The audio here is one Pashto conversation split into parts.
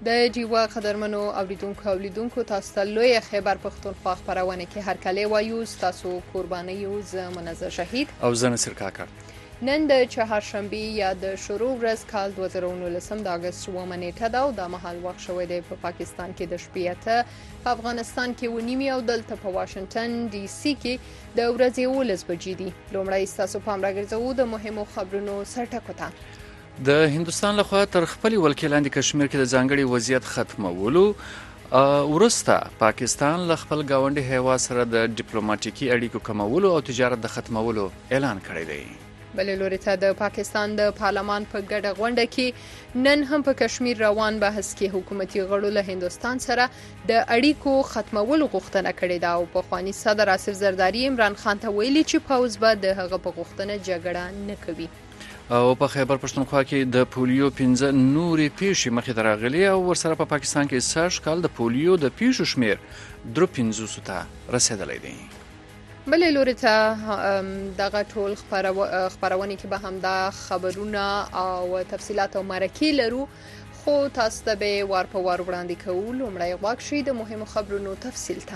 د جیوا قدرمنو اوریدونکو تاسو ته لوی خیبر پښتونخوا خبرونه کې هر کله وایو تاسو قرباني یو ز منظر شهید او زنه سر کاکړ. نن د چهارشنبه یا د شروع ورځ کال 2019 د اگست 9 نیټه دا او د محل وخت شوې د پاکستان کې د شپې ته په افغانستان کې ونیمه او دلته په واشنگټن ډي سي کې د ورځې 11 بجې دي. لومړی تاسو پام راګرځو د مهمو خبرونو سرټکو ته. د هندستان لخوا تر خپل ولکې لاندې کشمیر کې د ځانګړي وضعیت ختمولو ورسته پاکستان له خپل گاونډي هیواد سره د ډیپلوماټیکي اړیکو کمولو او تجارت د ختمولو اعلان کړی دی. بلې لوري ته د پاکستان د پارلمان په ګډه غونډه کې نن هم په کشمیر روان بحث کې حکومتي غړو له هندستان سره د اړیکو ختمولو غوښتنه کړې ده او په خواني صدر آصف زرداری عمران خان ته ویلي چې پاوز به د هغه په غوښتنه جګړه نه کوي. او په خیبر پښتونخوا کې د پولیو 15 نورې پیښې مخې ته راغلي او ورسره په پاکستان کې سږ کال د پولیو د پیښو شمیر 350 ته رسیدلی دی. بلې لوري ته دغه ټول خبرونه کې به هم دا خبرونه او تفصيلات او مرکې لرو، خو تاسو ته به وار په وار وړاندې کوو. لومړی غواړم چې د مهمو خبرونو تفصیل ته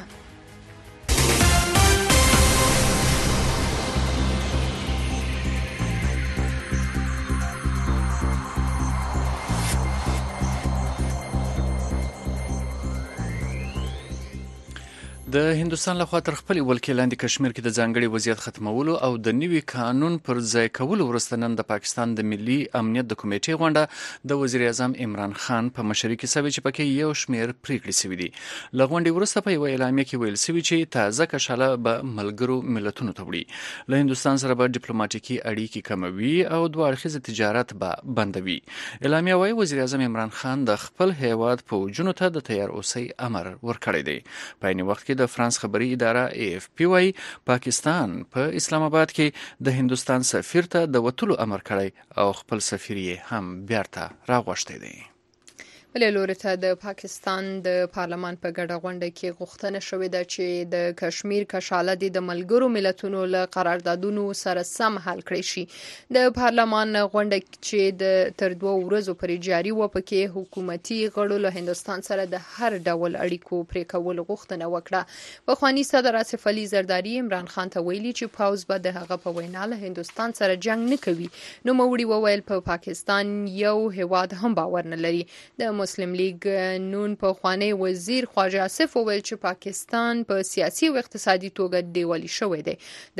د هندستان لخوا تر خپل ولکې لاندې کشمیر کې د ځانګړي وضعیت ختمولو او د نوي قانون پر ځای کولو وروسته نن د پاکستان د ملي امنیت د کمیټې غونډه د وزیر اعظم عمران خان په مشرۍ کې سوي چې پکې یو شمېر پریکړې سوي دي. له غونډې وروسته په یو اعلامیه کې ویل سوي چې تازه کشاله به ملګرو ملتونو ته وړي، له هندستان سره به ډیپلوماټیکي اړیکې کموي او دوه اړخیز تجارت به بندوي. اعلامیه وايي وزیر اعظم عمران خان د خپل هیواد فوجونو ته د تیار اوسئ امر ورکړی دی. په عین وخت کې د فرانس خبري اداره AFP وايي پاکستان په اسلام آباد کې د هندستان سفیر ته د وټولو امر کړی او خپل سفیر یې هم بیرته راغوښتی دی. بلې لوري ته د پاکستان د پارلمان په ګډه غونډه کې غوښتنه شوې ده چې د کشمیر کشاله د ملګرو ملتونو له قراردادونو سره سم حل کړي شي. د پارلمان غونډه چې تر 2 ورځو پورې جاري و پکې حکومتي غړو له هندستان سره د هر ډول اړیکو پرې کول غوښتنه وکړه. په خواني صدر آصف علي زرداری عمران خان ته ویلي چې پاوز به د هغه په وینا له هندستان سره جنگ نه کوي. نو موري وویل په پاکستان یو هیواد هم باور نه لري. د مسلم لیگ نون په خوانی وزیر خواجه آصف وویل چې پاکستان په سیاسي او اقتصادي توګه دیوالي شوی دی. د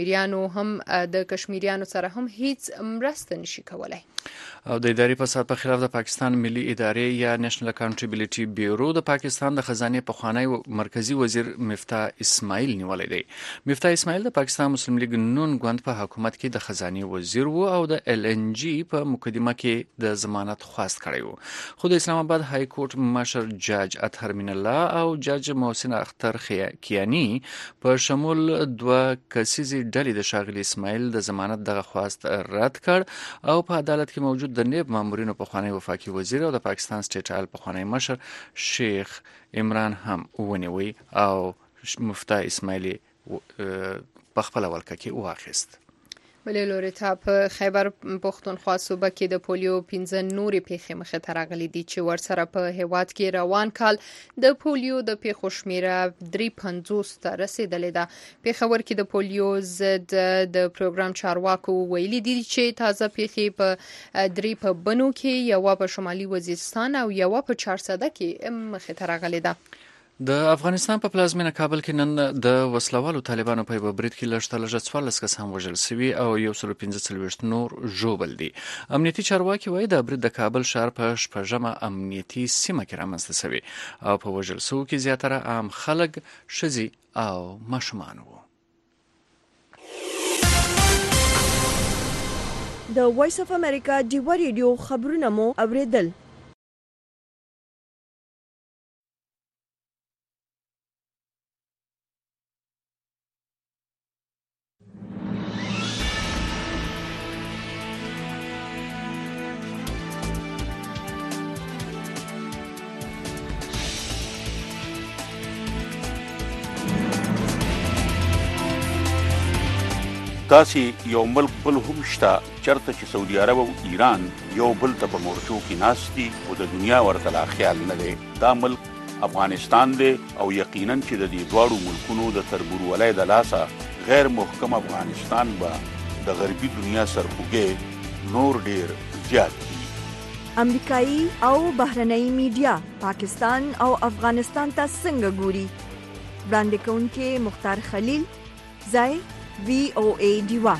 کشمیریانو سره هم هیڅ مرسته نشي کولای. او د اداري فساد په خلاف د پاکستان ملي ادارې یا نېشنل اکاونټیبلټي بیورو د پاکستان د خزانه په خوانی مرکزی وزیر مفتاح اسماعیل نیولې دی. مفتاح اسماعیل د پاکستان مسلم لیگ نون ګوند په حکومت کې د خزانه وزیر وو او د LNG په مقدمه کې د ضمانت خواست کړی وو. خو د اسلام آباد های کورټ مشر جج اطهر من الله او جج محسن اختر کیانی په شمول 2 کسیزې ډلې د شاغلي اسماعیل د ضمانت دغه خواست رد کړ او په عدالت کې موجود د نیب مامورینو په خوانی وفاقي وزیر او د پاکستان سټیټ آیل په خوانی مشر شیخ عمران هم ونیوي او مفتاح اسماعیل په خپل ولکه کې واخیست. بلې لوري ته په خیبر پښتونخوا صوبه کې د پولیو 15 نورې پیښې مخې ته راغلي دي چې ورسره په هیواد کې روان کال د پولیو د پیښو شمیره 350 ته رسیدلې ده. پېښور کې د پولیو ضد د پروګرام چارواکو ویلي دي چې تازه پیښې په 3 په بنو کې یو په شمالي وزیرستان او یو په چارسده کې مخې ته راغلي ده. د افغانستان په پلازمینه کابل کې نن د وسلوالو طالبانو په یو برید کې لږ 14 کسان وژل شوي او 145 نور ژوبل دي. امنیتي چارواکي وایي د برید د کابل ښار په شپږمه امنیتي سیمه کې رامنځته شوی او په وژل شوو کې زیاتره عام خلک، ښځې او ماشومان وو. د وایس اف امریکا ډیوا ریډیو خبرونه مو اوریدل. داسې یو ملک بل هم شته چرته چې سعودي عرب او ایران یو بل ته په مورچو کې ناست دي او د دنیا ورته لا خیال نه دی. دا ملک افغانستان دی او یقینا چې د دې دواړو ملکونو د تربورولۍ د لاسه غیر محکم افغانستان به د غربي دنیا سرخوږی نور ډیر زیات دي. امریکایي او بهرنۍ میډیا پاکستان او افغانستان ته څنګه ګوري؟ وړاندې کوونکی مختار خلیل، ځای VOA ډیوا.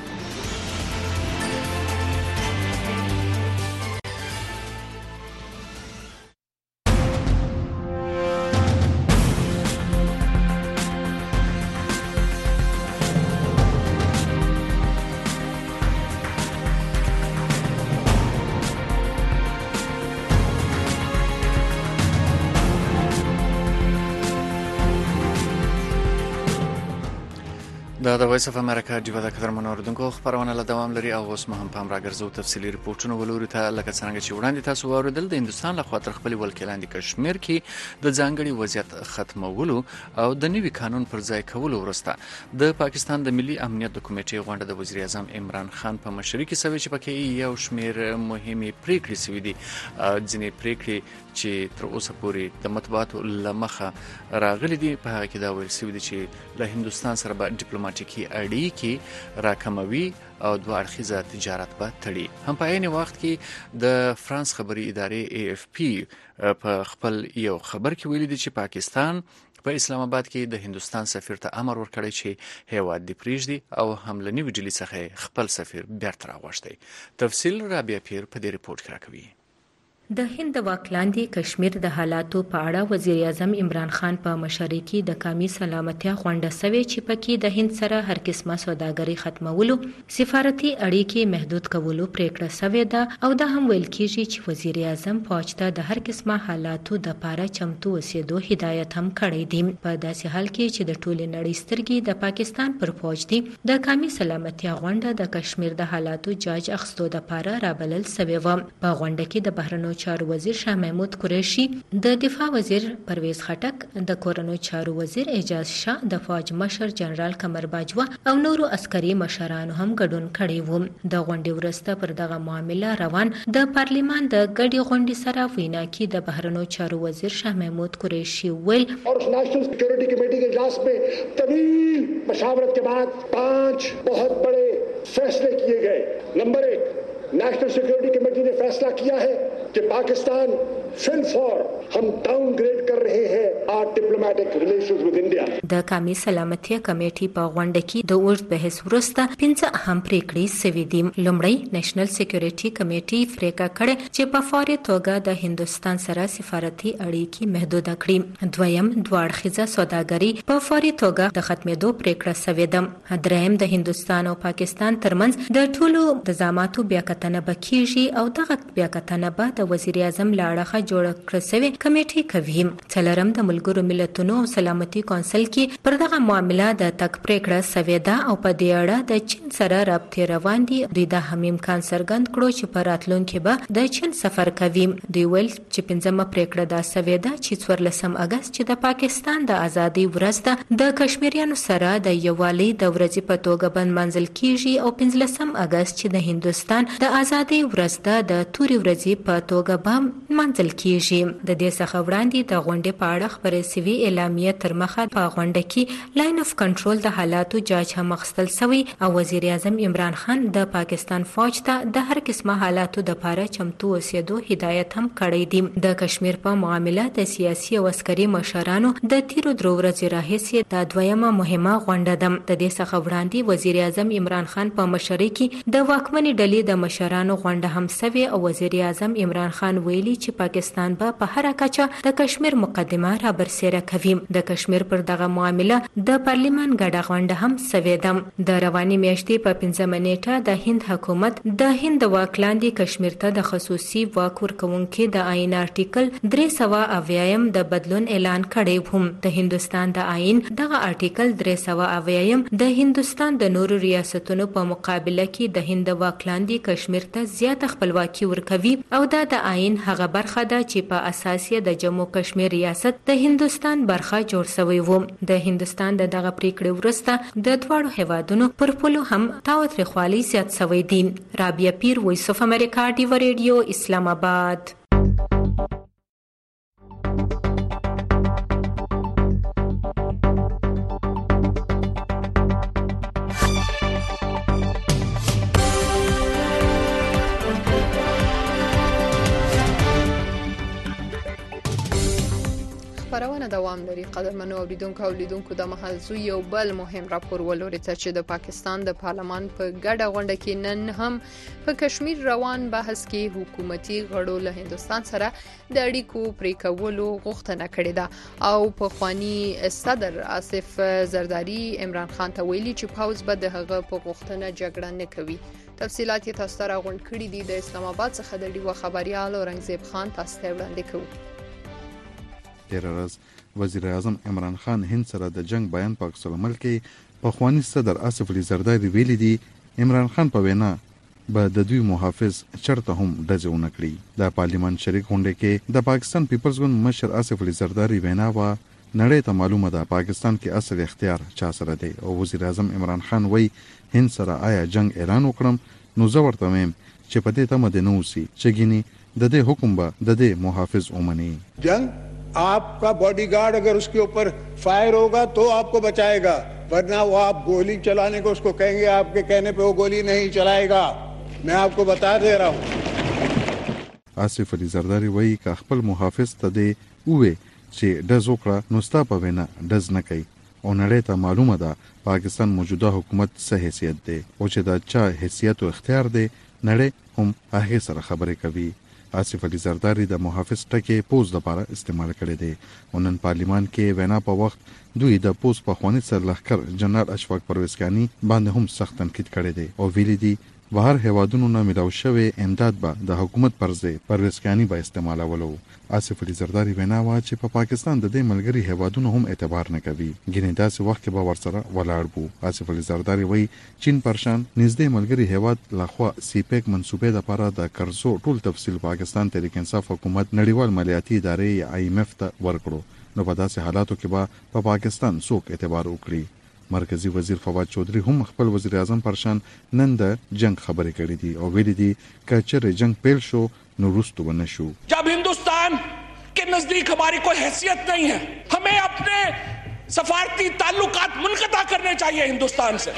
د وایس اف امریکا ډیوا د قدر منوردونکو خبرونه له دوام لري او اوس مهم پام راګرځو تفصیلی ریپورتونه ولوري ته لکه څنګه چې وړاندې تاسو واوریدل د هندستان له خوا تر خپل ولکې لاندې کشمیر کې د ځانګړي وضعیت ختمولو او د نوي قانون پر ځای کولو وروسته د پاکستان د ملي امنیت د کمیټې غونډه د وزیر اعظم عمران خان په مشرۍ کې سوي چې پکې یو شمیر مهمه پریکړې سوي دي. ځینې پریکړې چې تر اوسه پورې د مطبوعاتو لمخه راغلي دي په هغه کې دا ویل سوي دي چې له هندستان سره به ډیپلوماټیکي اړیکې راکموي او دوه اړخیزه تجارت به تړي. هم په عین وخت کې د فرانس خبري ادارې AFP په خپل یو خبر کې ویلي دي چې پاکستان په اسلام آباد کې د هندستان سفیر ته امر ورکړی چې هیواد دې پریږدي او هم له نوې ډلې څخه خپل سفیر بیرته راوغوښتي. تفصیل رابعه پیر په دې ریپورت کې راکوي. د هند واکلاندې کشمیر د حالاتو په اړه وزیر اعظم عمران خان په مشرۍ کې د قومي سلامتیا غونډه سوي چې پکې د هند سره هر قسمه سوداګري ختمولو، سفارتي اړیکې محدود کولو پریکړه سوي ده او دا هم ویل کیږي چې وزیر اعظم فوج ته د هر قسمه حالاتو د پاره چمتو اوسېدو هدایت هم کړی دی. په داسې حال کې چې د ټولې نړۍ سترګې د پاکستان پر فوج دي، د قومي سلامتیا غونډه د کشمیر د حالاتو جاج اخستو د پاره رابلل سوي و. په غونډه کې د بهرنیو چارو وزیر شاه محمود قریشي، د دفاع وزیر پرویز خټک، د کورنیو چارو وزیر اعجاز شاه، د فوج مشر جنرال قمر باجوا او نورو عسکري مشرانو هم ګډون کړی و. د غونډې وروسته پر دغه معامله روان د پارلیمان د ګډې غونډې سره وینا کې د بهرنیو چارو وزیر شاه محمود قریشي ویل اور نیشنل سیکورٹی کمیٹی کے اجلاس میں طویل مشاورت کے بعد 5 بہت بڑے فیصلے کیے گئے. نمبر 1، نیشنل سیکورٹی کمیٹی نے فیصلہ کیا ہے کہ پاکستان فل فور ہم ڈاؤن گریڈ کر رہے ہیں آر ڈپلومیٹک ریلیشنز ود انڈیا. د قومي سلامتیا کمیټې په غونډه کې د اوږد بحث وروسته 5 اهم پریکړې سوي دي. لومړی، نېشنل سیکورټي کمیټې پریکړه کړې چې په فوري توګه د هندستان سره سفارتي اړیکې محدود کړي. دویم، دوه اړخیزه سوداګري په فوري توګه د ختمېدو پریکړه سوي ده. دریم، د هندستان او پاکستان ترمنځ د ټولو نظاماتو بیاکتنه بکیږي او دغه بیاکتنه به د وزیر اعظم لاړه جوړ کړ سوي کمیټې کوي. څلورم، د ملګرو ملتونو سلامتي کونسل کې پر دغه معامله د تک پریکړه سوي ده او په دې اړه د چین سره رابطې روان دي. دوی د هم امکان څرګند کړو چې په راتلونکي به د چین سفر کوي. دوی ویل چې 5مه پریکړه دا سوي ده چې 14 اگست چې د پاکستان د ازادي ورځ ده، د کشمیریانو سره د یووالي د ورځې په توګه بند منځل کیږي او 15 اگست چې د هندستان د ازادي ورځ ده د توري ورځې په توګه به منځل کیږي. د دې څخه وړاندې د غونډې په اړه خبرې سوي اعلامیه تر مخه په غونډه کې لاین اف کنټرول د حالاتو جاج هم اخیستل سوی او وزیر اعظم عمران خان د پاکستان فوج ته د هر قسمه حالاتو د پاره چمتو اوسېدو هدایت هم کړی دی. د کشمیر په معامله د سیاسي او عسکري مشرانو د تیرو 3 ورځې راهیسې د دویمه مهمه غونډه ده. د دې څخه وړاندې وزیر اعظم عمران خان په مشرۍ کې د واکمنې ډلې د مشرانو غونډه هم سوي او وزیر اعظم عمران خان ویلي چې پاکستان به په هر کچه د کشمیر مقدمه را برسېره کوي. د کشمیر پر دغه معامله د پارلیمان ګډه غونډه هم سوي ده. د رواني میاشتې په 5مه نیټه د هند حکومت د هند واکلاندې کشمیر ته د خصوصي واک ورکوونکي د آئین آرټیکل 380 د بدلون اعلان کړی و. د هندستان د آئین دغه آرټیکل 380 د هندستان د نورو ریاستونو په مقابله کې د هند واکلاندې کشمیر ته زیاته خپلواکي ورکوي او دا د آئین هغه برخه ده چې په اساس یې د جموں کشمیر ریاست د هندستان برخه جوړ شوی و. د هندستان د دغه پریکړې وروسته د دواړو هیوادونو پر پولو هم تاوتریخوالی زیات شوی دی. رابعه پیر، وایس اف امریکا، ډیو ریډیو، اسلام آباد. خبرونه دوام لري. قدرمنو اوریدونکو او لیدونکو د مهال زو یو بل مهم راپور ولوري چې د پاکستان د پارلمان په ګډه غونډه کې نن هم په کشمیر روان بحث کې حکومتي غړو له هندستان سره د اړیکو پرې کولو غوښتنه کړې ده او په خواني صدر آصف زرداری عمران خان ته ویلي چې پاوز به د هغه په غوښتنه جګړه نه کوي. تفصيلات یې تاسو ته راغونډ کړي دي. د اسلام آباد څخه د ډیو خبريال اورنګزیب خان تاسو ته وړاندې کوي. تیر ورځ وزیر اعظم عمران خان هند سره د جنگ بیان په عکس العمل کې په خواني صدر آصف علي زرداری ویلي دي عمران خان په وینا به د دوی محافظ چرته هم دځونه کړی. د پارلیمان شریک غونډه کې د پاکستان پیپلز ګوند مشر آصف علي زرداری وینا وا نړۍ ته معلومه ده پاکستان کې اصل اختیار چا سره دی او وزیر اعظم عمران خان وی هند سره آیا جنگ اعلان وکړم نو زه ورته ویم چې په دې تمه د نوسی چګینی د دې حکم به د دې محافظ اومني. جنگ आपका बॉडीगार्ड अगर उसके ऊपर फायर होगा तो आपको बचाएगा, वरना वो आप गोली चलाने को उसको कहेंगे, आपके कहने पे वो गोली नहीं चलाएगा. मैं आपको बता दे रहा हूँ. آصف علي زرداری وایي که خپل محافظ ته دی وې چې ډز وکړه نو ستا په وینا ډز نه کوي او نړۍ ته معلومه ده پاکستان موجوده حکومت څه حیثیت دی او چې دا چا حیثیت او اختیار دی نړۍ هم هغه سره خبرې کوي. آصف علي زرداری د محافظ ټکي پوز لپاره استعمال کړي دي او نن پارلیمان کې وینا په وخت دوی د پوز په خواني سر لخر جنرال اشفاق پرویزکانی باندې هم سخت تنقید کړي دي او ویلي دي بهر هیوادونو نه ملاو شوی امداد به د حکومت پرځې پرویزکانی به استعمالولو. آصف علي زرداری وینا وا چې په پاکستان د دې ملګری هیوادونو هم اعتبار نه کوي ګینه داسې وخت کې به ورسره ولاړ بو. آصف علي زرداری وایي چین پرشان نږدې ملګری هیواد لخوا سیپیک منسوبې لپاره د قرضو ټول تفصیل پاکستان تحریک انصاف حکومت نړیوال مالیاتي ادارې IMF ته ورکړو نو په داسې حالاتو کې به په پاکستان څوک اعتبار وکړي. مرکزی وزیر فواد چودھری هم خپل وزیر اعظم پرشان نن د جنگ خبرې کړې دي او ویلي دي چې چیرې جنگ پیل شو نو رستو بنه شو. जब हिंदुस्तान के नजदीक हमारी कोई हैसियत नहीं है, हमें अपने सफारती ताल्लुकात मुनक़ता करने चाहिए हिंदुस्तान से.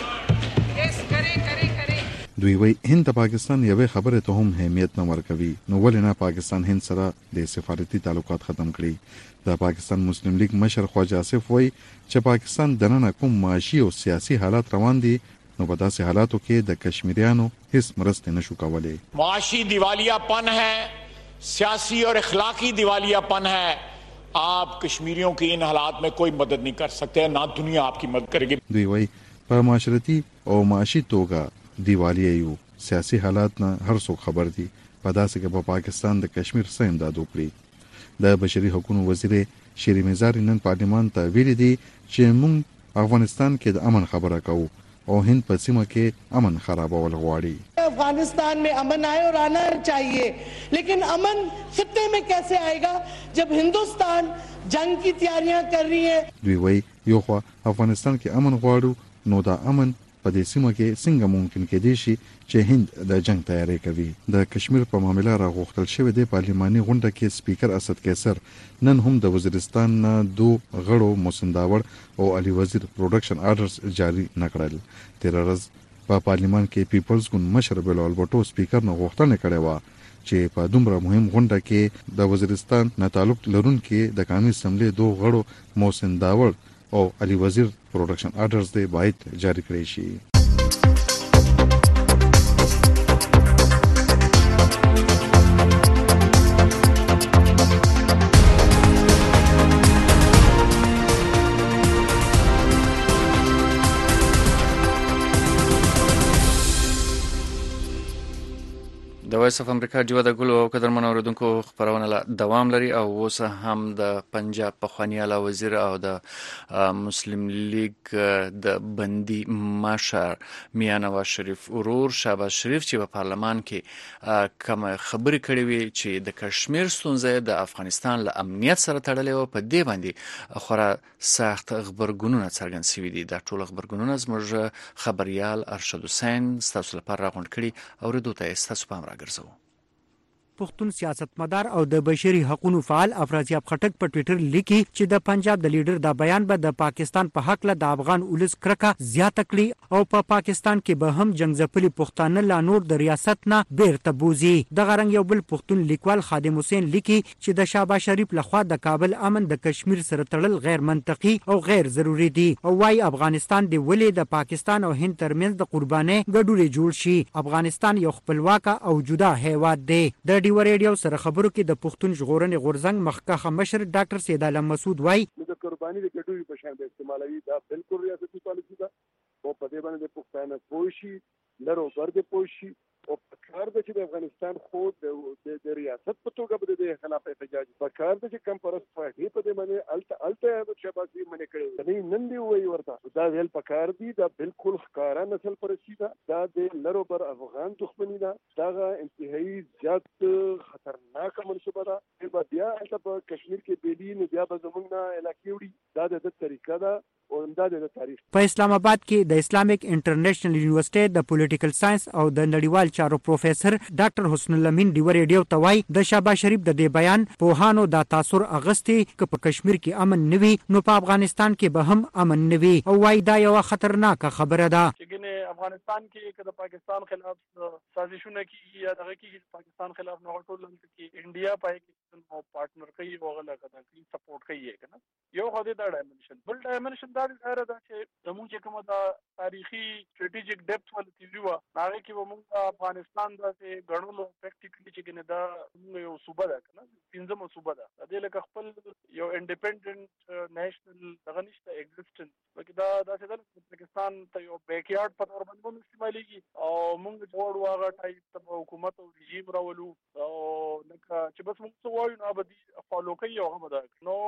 دوی وی هند د پاکستان یوه خبره ته هم اهمیت نه ورکوي نو ولې نه پاکستان هند سره د سفارتي تعلقات ختم کړي. د پاکستان مسلم لیگ مشر خواجه آصف وی چې پاکستان دننه کوم معاشي او سیاسي حالات روان دي نو په داسې حالاتو کې د کشمیریانو هیڅ مرسته نشو کولای. معاشی دیوالیاپن ہے, سیاسی اور اخلاقی دیوالیاپن ہے. آپ کشمیریوں کی ان حالات میں کوئی مدد نہیں کر سکتے, نہ دنیا آپ کی مدد کرے گی. دوی وی په معاشرتي او معاشي توګه دیوالیه یو سیاسي حالات نه هر څوک خبر دي په داسې کې په پاکستان د کشمیر څخه امداد وکړي. د بشري حقوقو وزیر شیری مزار نن پارلیمان ته ویلي دي چې موږ افغانستان کې د امن خبره کوو او هند په سیمه کې امن خرابول غواړي. افغانستان में अमन आए और आना चाहिए, लेकिन अमन खित्ते में कैसे आएगा जब हिंदुस्तान जंग की तैयारियां कर रही है. دوی وایي یو خوا افغانستان کې امن غواړو نو دا امن په دې سیمه کې څنګه ممکن کېدی شي چې هند د جنگ تیاری کوي. د کشمیر په معاملې راغوښتل شوی د پارلیماني غونډه کې سپیکر اسد قیصر نن هم د وزیرستان دو غړو محسن داور او علي وزیر پروډکشن آرډرز جاری نکړل. تیر ورځ په پارلیمان کې پیپلز ګوند مشر بلال بټو سپیکر نه غوښتنه کړې و چې په دومره مهم غونډه کې د وزیرستان نه تعلق لرونکي د قومي اسمبلی دو غړو محسن داور او علي وزیر پروډکشن آرډرز دی باید جاری کړی شي. د وایس اف امریکا جوه د ګلو او قدرمن اوریدونکو خبرونه لا دوام لري او اوس هم د پنجاب پخوانی اعلی وزیر او د مسلم لیگ د بندي مشر میاں نواز شریف ورور شهباز شریف چې په پارلمان کې کوم خبرې کړې وي چې د کشمیر ستونزې د افغانستان له امنیت سره تړلې او په دې باندې خورا سخت خبرګونونه څرګند شوي دي. دا ټول خبرګونونه زموږ خبريال ارشد حسین تاسو لپاره راغونډ کړي او ردو ته تاسو پام راګرځو. پښتون سیاستمدار او د بشري حقوقو فعال افرازیاب خټک په ټوئیټر لیکي چې د پنجاب د لیډر دا بیان به د پاکستان په حق له د افغان ولس کرکه زیاته کړي او په پاکستان کې به هم جنگ ځپلي پښتانه لا نور د ریاست نه بیرته بوزي. د غرنګ یو بل پښتون لیکوال خادم حسین لیکي چې د شهباز شریف لخوا د کابل امن د کشمیر سره تړل غیر منطقي او غیر ضروری دي او وايي افغانستان دی ولې د پاکستان او هند ترمنځ د قربانۍ ګډوډي جوړ شي. افغانستان یو خپلواک او جدا هیواد دی. د ډیو ریډیو سره خبرو کې د پښتون ژغورنې غورځنګ مخکښ مشر ډاکټر سید عالم مسعود وای د قرباني د ګډوډي په شان د استعمالوي دا بالکل ریاستي پالیسي ده او په دې باندې د پښتانه پوښي لرو برد پوښي او پکار د چې د افغانستان خو د ریاست په توګه د خلاف احتجاج پکار د چې کم پرست پارټي په دې باندې الته د شباسي منې کړي نن دی وای ورته دا ویل پکار دي دا بالکل ښکارا نسل پرستی دا د لرو بر افغان دښمنی ده دا انتهایی زیات خطرناک منصوبه ده په بیا الته په کشمیر کې بیلی نه بیا به زمونږ نه علاقې وړي دا د طریقه ده او انداز د تاریخ. په اسلام آباد کې د اسلامیک انټرنیشنل یونیورسيټي د پولیټیکل ساينس او د نړیوال چارو پروفیسور ډاکټر حسن الامین دیو ریډیو توای د شهباز شریف د دې بیان په هانو د تاثر اغستی ک په کشمیر کې امن نوي نو په افغانستان کې به هم امن نوي او وايي دا یو خطرناک خبره ده. چې افغانستان کې د پاکستان خلاف سازشونه کې یا دغه کې پاکستان خلاف نه ټول کې انډیا پای کې او پارټنر کوي او غلا کوي سپورټ کوي کنه یو خو دې دا ډایمنشن بل ډایمنشن دا ډیره ده چې زموږ چې کومه دا تاریخي سټریټیجیک ډیپث ول تیوري و هغه کې به موږ افغانستان د غړولو پریکټیکلی چې کنه دا یو صوبه ده کنه پنځمه صوبه ده د دې لکه خپل یو انډیپندنت نېشنل دغه نشته ایگزیسټنس بلکې دا چې د پاکستان ته یو بیک یارډ په تور باندې استعمالېږي او موږ جوړ واغه ټایپ ته حکومت او رژیم راولو او لکه چې بس موږ څه وایو نو به فالو کوي او هغه ده نو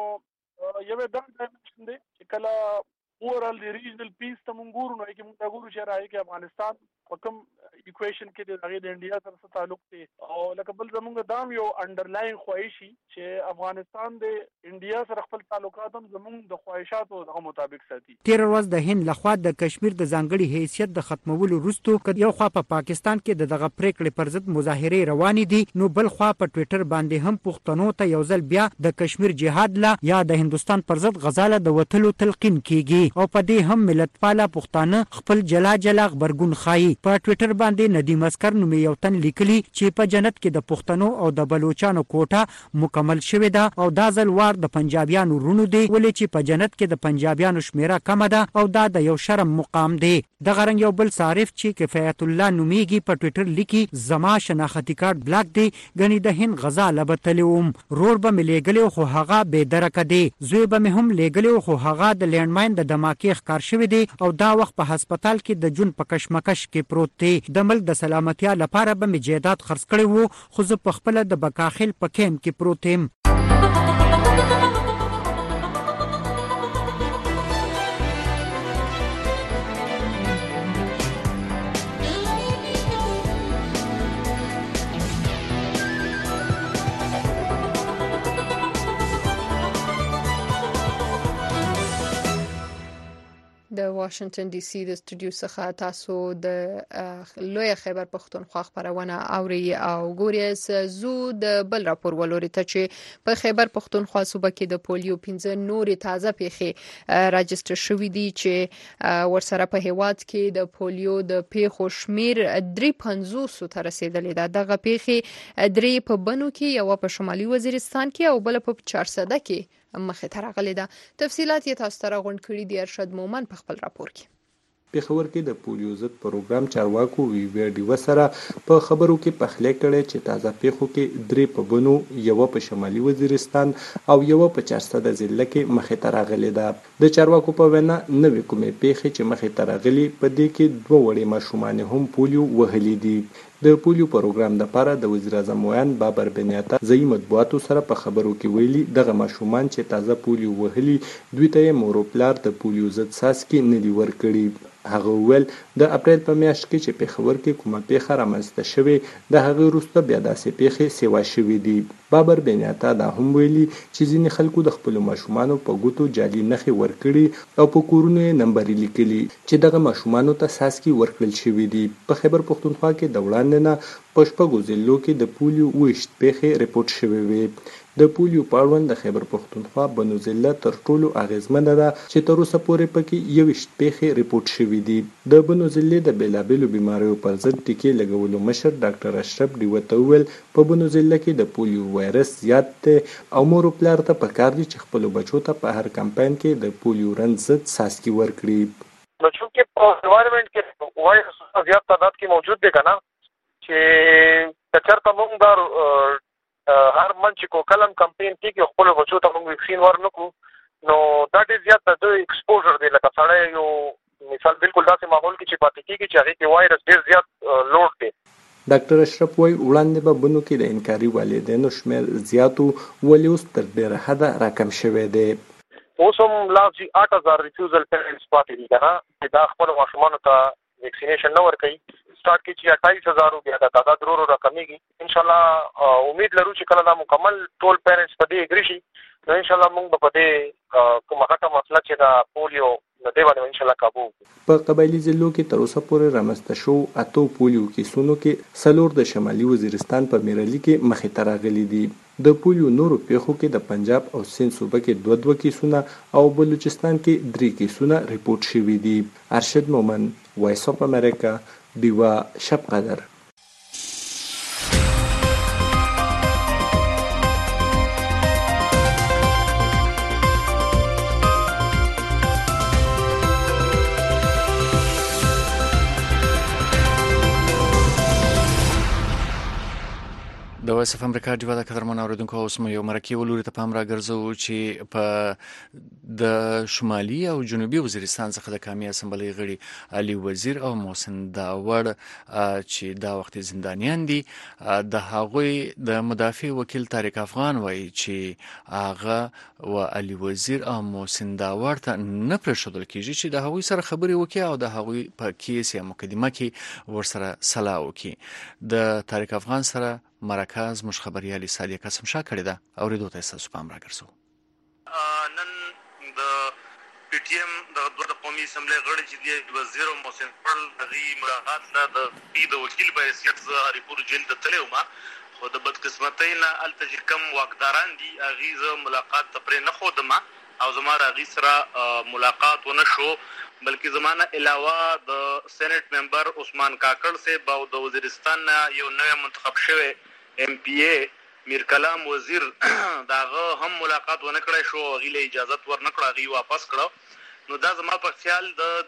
یو دا ډایمنشن دی چې کله اورال دی ریجنل پیس ته مونږ ګورو نو کې مونږ دا ګورو چې راځي کې افغانستان په کوم ایکویشن کې د هغه د انډیا سره تعلق دی او لکه بل زمونږ دام یو انډرلاین خواهشي چې افغانستان د انډیا سره خپل تعلقات هم زمونږ د خواهشاتو د مطابق ساتي. تیر ورځ د هند لخوا د کشمیر د ځانګړي حیثیت د ختمولو وروسته کله یو خوا په پاکستان کې دغه پریکړې پر ضد مظاهره روانې دي نو بل خوا په ټوئیټر باندې هم پښتنو ته یو ځل بیا د کشمیر جهاد لا یا د هندستان پر ضد غزاله د وټلو تلقین کیږي او په دې هم ملت پاله پښتانه خپل جلا خبرګون خایي. په ټوئیټر باندې ندیم اسکر نوم یو تن لیکلی چې په جنت کې د پښتنو او د بلوچستان کوټه مکمل شوې ده او دا ځل وار د پنجابیانو رونو دی ولې چې په جنت کې د پنجابیانو شمیره کم ده او دا د یو شرم مقام دی. د غرنګ یو بل صارف چې کفایت الله نومیږي په ټوئیټر لیکي زما شناختی کارت بلاک دی غنی د هند غزا لبتلوم رور به ملګلو خو هغه به درک دی زوی به هم لګلو خو هغه د لینډماین د دماکي ښکار شوی دی او دا وخت په هسپتال کې د جون په کشمکش کې پروت دی. د ملک د سلامتیا لپاره به مجیدات خرڅ کړي وو خو زه په خپل د بکاخل په کیم کې پروت یم. د واشنگټن ډي سي د سټوډیو څخه تاسو د لوی خیبر پښتونخوا خبرونه اوري او ګوري زو د بل راپور ولوري ته چې په خیبر پښتونخوا صوبه کې د پولیو 15 نورې تازه پیښې راجستر شوې دي چې ورسره په هیواد کې د پولیو د پیښو شمیر 350 ته رسیدلې ده. دغه پیښې درې په بنو کې یو په شمالي وزیرستان کې او بل په 400 کې مخه ترغلې ده. تفصيلات یې تاسو ته راغونډ کړي دي ارشد مومن په خپل راپور کې. پیښور کې د پولیو ضد پروګرام چارواکو ویډیو سره په خبرو کې پخلی کړي چې تازه پیښو کې درې په بنو یو په شمالي وزیرستان او یو په 400 ضلع کې مخه ترغلې ده. د چارواکو په وینا نوې کومې پیښې چې مخه ترغلې په دې کې دوه وړي ماشومان هم پولیو وهلي دي. د پولیو پروګرام لپاره د وزیر اعظم ویان بابر بن عطا ځایي مطبوعاتو سره په خبرو کې ویلي دغه ماشومان چې تازه پولیو وهلي دوی ته یې مور او پلار د پولیو ضد څاڅکي نه دي ورکړي. هغه وویل د اپریل په میاشت کې چې پېښور کې کومه پیښه رامنځته شوې د هغې وروسته بیا داسې پیښې سیوا شوې دي. بابر بن عطا دا هم ویلي چې ځینې خلکو د خپلو ماشومانو په ګوتو جعلي نښې ورکړي او په کورونو یې نمبرې لیکلي چې دغه ماشومانو ته څاڅکي ورکړل شوي دي. په خیبر پښتونخوا کې د وړاندې نه په شپږو ضلعو کې د پولیو 28 پیښې رپورټ شوې وې. د پولیو په اړوند د خیبر پښتونخوا بنو ضلع تر ټولو اغیزمنه ده چې تر اوسه پورې پکې 21 پیښې رپورټ شوې دي. د بنو ضلع د بیلابیلو بیماریو پر ضد ټیکې لګولو مشر ډاکټر اشرف ډیوه ته وویل په بنو ضلع کې د پولیو وایرس زیات دی او مور او پلار ته پکار دي چې خپلو بچو ته په هر کمپاین کې د پولیو رنځ ضد څاڅکي ورکړي. نو چونکې په انوایرمنټ کې وایرس زیات تعداد کې موجود دی کنه چې چېرته موږ دا هر منځ چې کو کلم کمپین کېږي خپلو بچو ته موږ ویکسین ورنکړو نو دا ډېر زیات د دوی ایکسپوژر دی لکه سړی یو مثال بالکل داسې ماحول کې چې پاتې کېږي چې هغې کې وایرس ډېر زیات لوډ دی. ډاکټر اشرف وایي وړاندې به بنو کې د انکاري والدینو شمېر زیات و ولې اوس تر ډېره حده راکم شوی دی. اوس هم لا 8000 ریفیوزل پیرنټس پاتې دي که نه چې دا خپلو ماشومانو ته ویکسینیشن نه ورکوي. سٹارټ کې چې 28000 بیا دا تعداد ورو ورو راکمیږي. انشاءالله امید لرو چې کله دا مکمل ټول پیرنټس په دې اګری شي نو انشاءالله موږ به په دې کومه غټه مسله چې دا پولیو نو دې باندې انشاءالله قابو. په قبایلي ضلعو کې تر اوسه پورې رامنځته شو 8 پولیو کیسونو کې 4 د شمالي وزیرستان په میرالي کې مخې ته راغلي دي. د پولیو نورو پیښو کې د پنجاب او سند صوبه کې 2 کیسونه او بلوچستان کې 3 کیسونه ریپورټ شوي دي. ارشد مومن، وایس اف امریکا، دیوا شب قدر. د وایس اف امریکا دیوا د قدرمن اوریدونکو اوس مو یو مرکه ولوري ته پام راګرځو چې په د شمالي او جنوبي وزیرستان څخه د قومي اسمبلی غړي علي وزیر او محسن داوړ چې دا وخت زندانیان دي د هغوی د مدافع وکیل طارق افغان وایي چې هغه و علي وزیر او محسن داوړ ته نه پرېښودل کېږي چې د هغوی سره خبرې وکړي او د هغوی په کیس یا مقدمه کې ورسره سلا وکړي. د طارق افغان سره مرکز مش خبريالي سادیه قسم شاه کړی دا اوریدو ته تاسو پام راګرځو. نن د پی ټی ایم د قومي اسمبلی غړي چې دی وزیر محسن پړل غي ملاقات لا د وکیل په حیثیت هریپور جیل ته تلو ما خو د بدقسمتۍ نه الته کم واکداران دي اغي ز ملاقات ته پرې نه خودم او زما راغي سره ملاقات ونه شو بلکې زمانه علاوه د سېنات ممبر عثمان کاکړ سے او د وزیرستان یو نوې منتخب شوی ایم پی ای میر کلام وزیر داغه هم ملاقات ونه کړای شو غیله اجازه ورنکړه غي واپس کړه. نو دا زما په خیال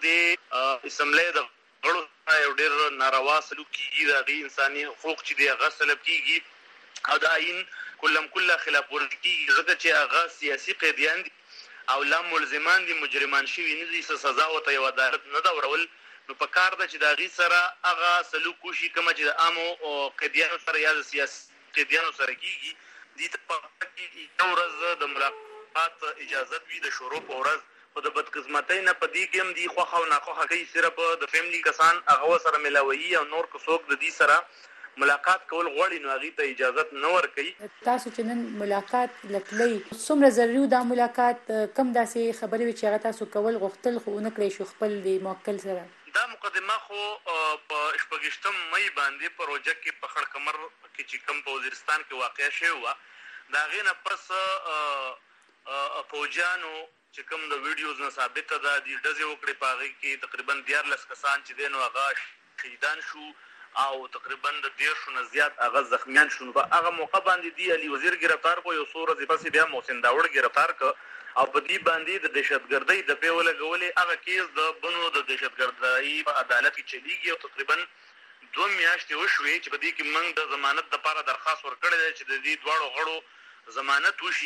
د اسمبلی د غړو یو ډیر ناروا سلوک کیږي د انساني حقوق چې دی هغه سلب کیږي او د عین کله خلاف ورزي کیږي ځکه چې هغه سیاسي قیدیان دي او لا ملزمان دي مجرمان شوي نه دي سزا وته یو عدالت نه دا ورول. نو په کار ده چې د هغې سره هغه سلوک وشي کومه چې د عامو قیدیانو سره یا د سیاسي قیدیانو سره کېږي دې ته په یو ورځ د ملاقات اجازت وي د شروع په ورځ خو د بدقسمتۍ نه په دې کې هم دي خوښه او ناخوښه کوي صرف د فیملی کسان هغه سره ملاوي او نور که څوک د دې سره ملاقات کول غواړي نو هغې ته اجازت نه ورکوي. تاسو چې نن ملاقات لتلی څومره ضروري دا ملاقات کم داسې خبرې وي چې هغه تاسو کول غوښتل خو ونه کړی شو خپل د موکل سره؟ دا مقدمه خو په 28 مئی باندې په روجک کې په خړ کمر کې چې کوم په وزیرستان کې واقع شوی و دا غینه پس فوجانو چې کوم د ویډیوز نه ثابت ده د ډزې وکړې په هغې کې تقریبا 14 کسان چې دی نو هغه شهیدان شو او تقریبا د 150 نه زیات هغه زخمیان شو. په هغه موقع باندې دی علي وزیر گرفتار کو یو څو ورځې پسې بیا محسن داوړ گرفتار ک او په دې باندې د دهشتګردۍ د پیوله غولې هغه کیس د بنو د دهشتګردۍ په عدالت کې چلیږي او تقریبا 2 میاشتې وشوي چې په دې کې موږ د ضمانت لپاره درخواست ورکړی دی چې د دې دواړو غړو ضمانت وشي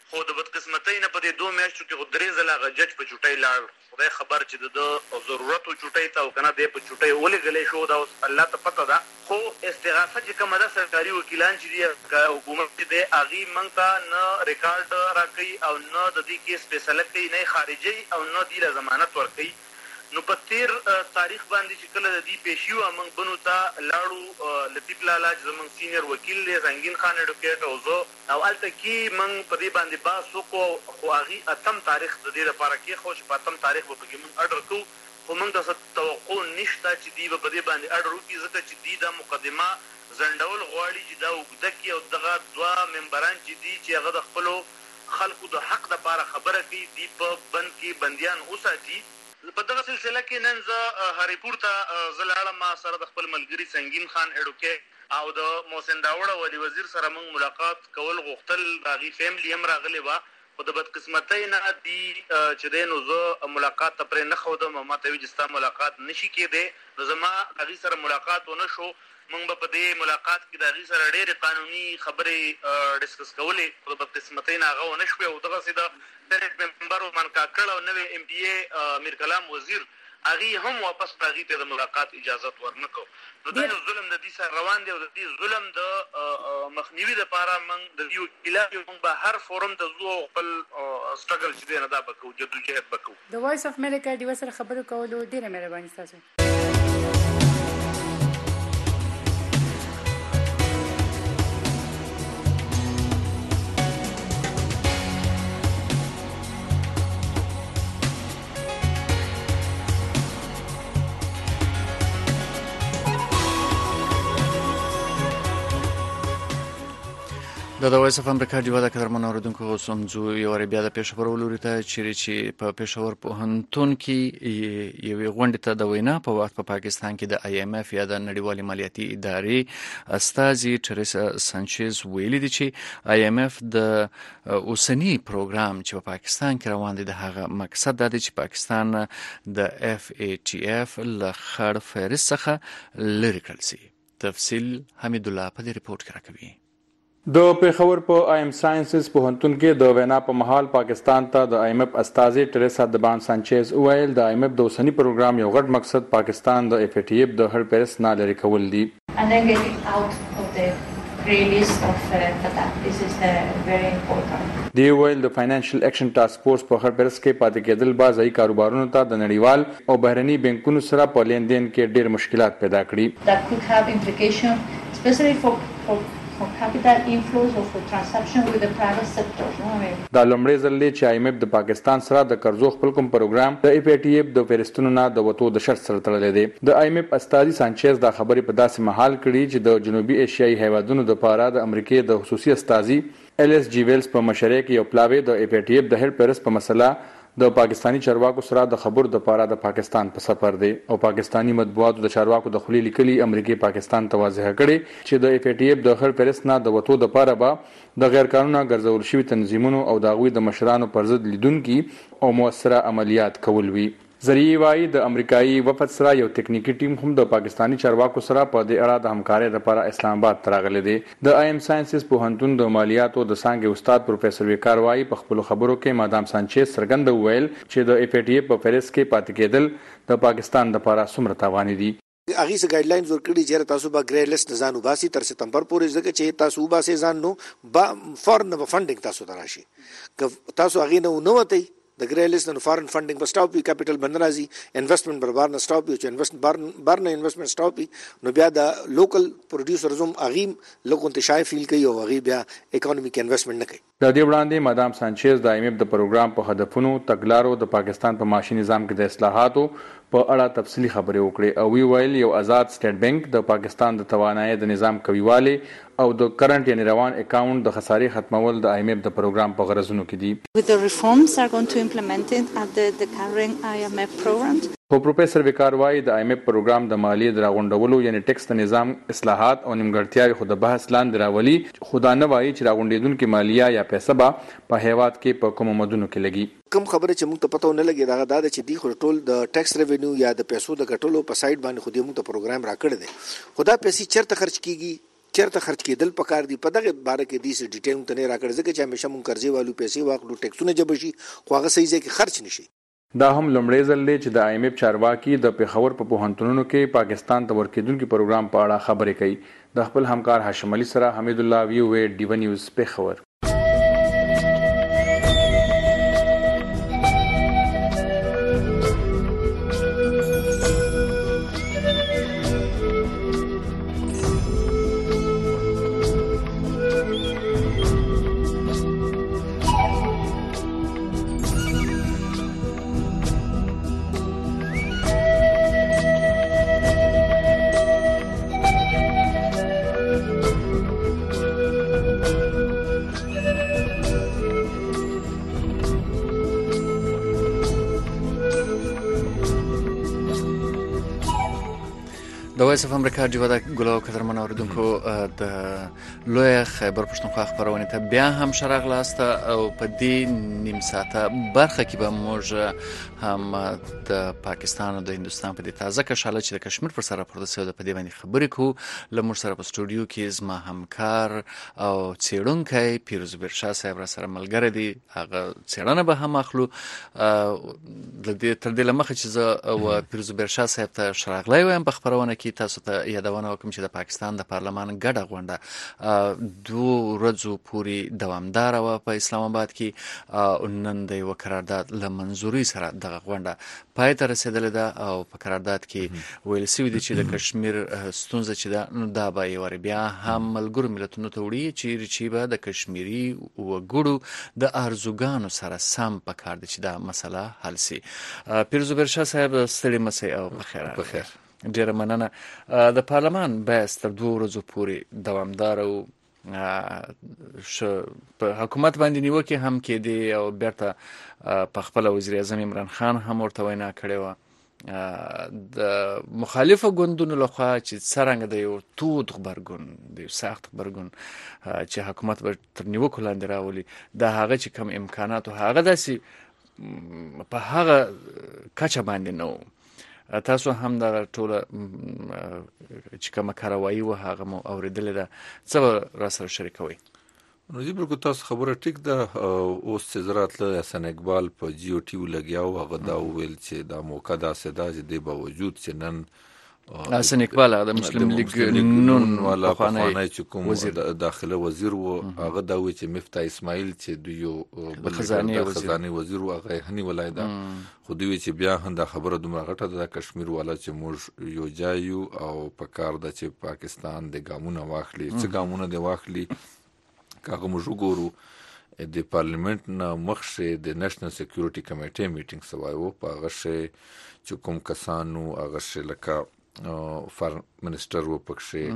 خو د بدقسمتۍ نه په دې 2 میاشتو کې خو 3 ځله هغه جج په چوټۍ لاړ. خدای خبر چې د ضرورت او چوټۍ ته او کنه د په چوټۍ ولګلې شو دا اوس الله ته پته ده. خو استغاثه چې کومه ده سرکاري وکیلان چې دی حکومت دې اغي مونږ ته نه ریکارډ راکړي او نه د دې کیس فیصله کوي نه خارجي او نه دی ضمانت ورکړي. نو په تیر تاریخ باندې چې کله د دې پیشیو موږ بنو ته لاړو لطیف لالا چې زموږ سینیئر وکیل دی زنګین خان اډوکیټ او زه او الته کې موږ په دې باندې بحث وکړو خو هغې اتم تاریخ د دې لپاره کېښود چې په اتم تاریخ به پکې موږ اډر کوو خو موږ ته څه توقع نشته چې دوی به په دې باندې اډر وکړي ځکه چې دوی دا مقدمه ځنډول غواړي چې دا اوږده کړي او دغه 2 ممبران چې دي چې هغه د خپلو خلکو د حق لپاره خبره کوي دوی په بند کې بندیان وساتي. په دغه سلسله کې نن زه هریپور ته زه لاړم سره د خپل ملګري سنگین خان اډوکیټ او د محسن داوړ ولی وزیر سره موږ ملاقات کول غوښتل. هغې فیملی هم راغلی وه خو د بدقسمتۍ نه دي چې دی نو زه ملاقات ته پرې نه ښودم او ما ته ویل چې ستا ملاقات نشي کېدی. نو زما هغې سره ملاقات ونه شو. موږ به په دې ملاقات کې د هغې سره ډېرې قانوني خبرې ډسکس کولې خو د بدقسمتۍ نه هغه ونه شوې او دغسې د سینټ ممبر عمان کاکړ او نوی ایم پی اے میر کلام وزیر هغې هم واپس هغې ته د ملاقات اجازت ورنه کړو. نو دا یو ظلم د دې سره روان دی او د دې ظلم د مخنیوي دپاره موږ د دې وکیلان موږ به هر فورم ته ځو او خپل سټرګل چې دی نه دا به کوو جدوجهد به کوو. د وایس اف امریکا ډیوه سره خبرو کولو ډېره مهرباني ستاسو. د وایس اف امریکا ډیوه د قدرمنو اوریدونکو سمځو یو ری بیا د پېښور ولوري ته چې په پېښور پوهنتون کې یو غونډه ته د وینا په وخت په پاکستان کې د آی ایم اف یا د نړیوالې مالیاتي ادارې استازي ټریسا سانچز ویلي دي چې آی ایم اف د اوسنی پروګرام چې په پاکستان کې روان دي د هغه مقصد د چې پاکستان د اف ای ټی اف له خړ فهرست څخه لري کړل شي. تفصیل حمید الله په دې ریپورت کې راکوي. د پېښور په آی ایم ساينسز پوهنتون کې د وینا په محل پاکستان ته د آی ایم اف استازي ټریسا دبان سانچز ویل د آی ایم اف د اوسنی پروګرام یو غټ مقصد پاکستان د اف ای ټی اف د هر پیرس نه لري کول دي. دی ویل د فاینانشل اکشن ټاسک فورس په هر پیرس کې پاتې کېدل بازي کاروبارونو ته د نړیوال او بهرني بانکونو سره په لیندین کې ډېر مشکلات پیدا کړي. That could have implications especially for capital inflows or for transaction with the private sector. دا لومړی ځل دی چې آی ایم اف د پاکستان سره د قرضو خپل کوم پروګرام د اف ای ټی اف د فهرستونو نه د وټو د شرط سره تړلی دی. د آی ایم اف استازي سانچز دا خبرې په داسې محل کړي چې د جنوبي ایشیایي هیوادونو د پاره د امریکای د خصوصي استازي ایل اس جی ویلز په مشرۍ کې یو پلاوی د اف ای ټی اف د هر پیرس په مسله د پاکستانی چارواکو سره د خبرو د پاره د پاکستان په سفر دی او پاکستانی مطبوعاتو د چارواکو د خولي لیکلي امریکای پاکستان ته واضح کړي چې د اف ای ټی اف د هر پیرس نه د وټو د پاره به د غیر قانوني ګرځول شوی تنظیمونو او د غوي د مشرانو پر ضد لیدونکي او موثره عملیات کول وی. ذریعہ وايي د امریکایي وفد سره یو ټیکنیکی ټیم هم د پاکستانی چارواکو سره په دې اړه د همکارۍ لپاره اسلام آباد ته راغلی دی. د آی ایم ساينسز پوهنتون د مالیاتو د څانګې استاد پروفیسور وقار وايي په خپل خبرو کې مادام سانچز څرګند وویل چې د اف ای ټی اف په فهرست کې پاتې کېدل د پاکستان لپاره څومره تاواني دي. اغه سه ګایډلاینز ورکړي چې تاسو به ګری لیست ځان وباسي تر سپتمبر پورې ځکه چې تاسو وباسي ځان نو با فورن فندینګ تاسو تراشي که تاسو اغه نو وته د ګری لیست نو فارن فندینګ په سټاپ وی کیپټل بندرازي انویسټمنټ برابر نه سټاپ وی چې انویسټمنټ بارنه انویسټمنټ سټاپ وی نو بیا د لوکل پروډوسرز هم اغیم لوکو ته شای فیل کوي او اغه بیا اکانومیک انویسټمنټ نه کوي. د دې وړاندې مادام سانچز د آی ایم اف د پروګرام په هدفونو تګلارو د پاکستان په معاشي نظام کې د اصلاحاتو په اړه تفصیلی خبرې وکړې او وی ویل یو آزاد سټیټ بانک د پاکستان د توانایي د نظام قویوالی او د کرنٹ یعنی روان اکاونټ د خسارې ختمول د آی ایم اف د پروګرام په غرضونو کې دي. With the reforms are going to implement it at the current IMF programs. خو پروفیسور وقار وايي د آی ایم اف پروګرام د مالیې د راغونډولو یعنی ټیکس د نظام اصلاحات او نیمګړتیاوې خو د بحث لاندې راولي. خدا نه وايي چې راغونډېدونکو مالیه یا پیسې به په هیواد کې په کومو مدونو کې لګي. کوم خبره چې موږ ته پته نه لګي دا د چې دی خو ټول د ټیکس ریوینیو یا د پیسو د ګټلو په سایډ باندې خو دې موږ ته پروګرام راکړی دی. خدا پیسې چیرته خرج کیږي چیرته خرج کېدل پکار دي. په دغه باره کې دې څه ډیټیل ته نه راکړ ځکه چې همیشه مونږ قرضې والو پیسې واخلو ټیکسونه جبه شي خو هغه صحیح ځای کې خرج نشي. دا هم لومړی ځل دی چې د آی ایم ایف چارواکي د پېښور په پوهنتونونو کې پاکستان ته ورکېدونکي پروګرام په اړه خبرې کوي. د خپل همکار هاشم علي سره حمید الله وی ډیو نیوز پېښور. د وایس اف امریکا ډیو د ګلو قدرمن اوریدونکو د لوی خیبر پښتونخوا خبرونه ته بیا هم شرغ لاسته او په دې نیم ساعته برخه کې به موږ هم د پاکستان او د هندستان په دې تازه کشاله چې د کشمیر پر سره پرده سوی د په دې باندې خبرې کوو. له موږ سره په سټوډیو کې زما همکار او څېړونکی پیروز برشا صاحب را سره ملګری دی. هغه څېړنه به هم اخلو. د دې تر دې لمخه چې زه او پیروز برشا صاحب ته شرغلی وایم په خبرونه کې تاسو ته یادونه وکم چې د پاکستان د پارلمان ګډه غونډه 2 ورځې پورې دوامدار و په اسلام آباد کې. نن د یو قرارداد له منځوري سره دغه غونډه پای ته رسیدلې ده او په قرارداد کې ویل شوی دی چې د کشمیر ستونزه چې ده دا به یو بیا هم ملګرو ملتونو ته وړي چې به د کشمیري وګړو د ارزوګانو سره سم پکار دي چې دا مسله حل شي. پیروز برشا صاحب ستړي مسئ او بخیر. ډیره مننه. د پارلمان بحث تر 2 ورځې پورې دوامدار او په حکومت باندې نیوکې هم کېدې او بیرته په خپل وزیر اعظم عمران خان هم ورته وینا کړې وه. د مخالفو ګوندونو لخوا چې څرنګه د یو تود غبرګون د یو سخت غبرګون چې حکومت به تر نیوکو لاندې راولي د هغه چې کم امکانات او هغه داسې په هغه کچه باندې نه و. تاسو هم د ټوله چې کومه کاروایی و هغه مو اوریدلې ده. څه را سره شریکوي؟ نو زه بالکل تاسو خبره ټیک ده. اوس چې زراعت له حسن اقبال په جی او ټي ولګیاو هغه دا ویل چې دا موقع داسې ده چې د باوجود چې نن حسن اقبال د مسلم لیگ نون ولا پخوانی چې کوم داخله وزیر و هغه دا وی چې مفتاح اسماعیل چې د یو بل خزانه وزیر و هغه هني ولای دا خو دوی چې بیا هم دا خبره دومره غټه ده کشمیر والا چې موږ یو ځای او په کار ده چې پاکستان د ګامونه واخلي څه ګامونه دی واخلي کاغه موږ وګورو د پارلیمنت نه مخشه د نېشنل سکیورټي کمیټې میټینګ سوایو په هغه شی چې کوم کسانو هغه شی لکه فارن منسٹر و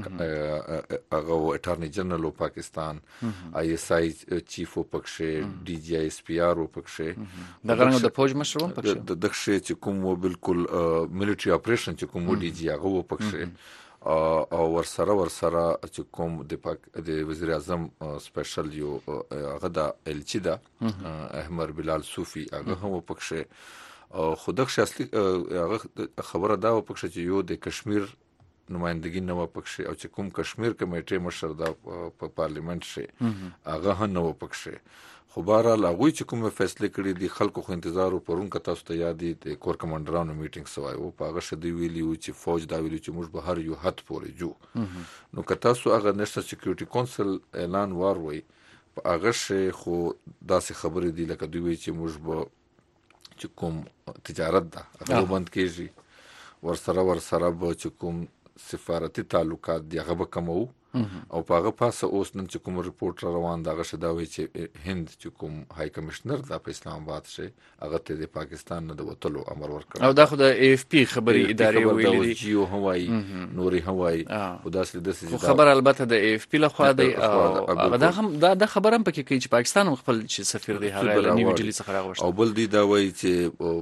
پکشه هغه اټارنی جنرال و پاکستان آی اس آی چیف و پکشه D G I S P R و پکشه دغه د فوج مشر و پکشه دغه چې کوم بالکل ملټری اپریشن چې کوم D G هغه و پکشه او ورسره چې کوم د وزیر اعظم سپیشل یو هغه د الچی دا احمد بلال صوفی هغه هم و پکشه خودک شاستي هغه خبره دا و پکشه چې یو د کشمیر نمائندګي نه و پکشه او چې کوم کشمیر کمیټې مشر دا په پارلیمنت شي هغه هم نه و پکشه. خو بهرحال هغوی چې کومه فیصله کړې دي خلکو خو انتظار پرون که تاسو ته یاد دي د کور کمانډرانو میټینګ سوای او په هغه شدي ویلي و چې فوج دا ویلي چې موږ به هر یو حد پورې جو. نو که تاسو هغه نېشنل سکیورټي کونسل اعلان واروي په هغه شی خو داسې خبرې دي لکه دوی چې موږ به چې کوم تجارت ده هغه بند کېږي ورسره به چې کوم سفارتي تعلقات دی هغه به کمو او په هغه پاسه اوس نن چې کوم ریپورت روان دغه شداوي چې هند چې کوم های کمشنر د اسلام آباد شي هغه ته د پاکستان نه د وټلو امر ورکړ او دا خو د ای اف پی خبري ادارې ویلي دي جیو هوای نوري هوای او داسې د خبر البته د ای اف پی له خوا دی او دا هم دا خبره هم پکې کوي چې پاکستان خپل چې سفیر دی هغه نیو ډیلی څخه راغوښت او بل دی دا وایي چې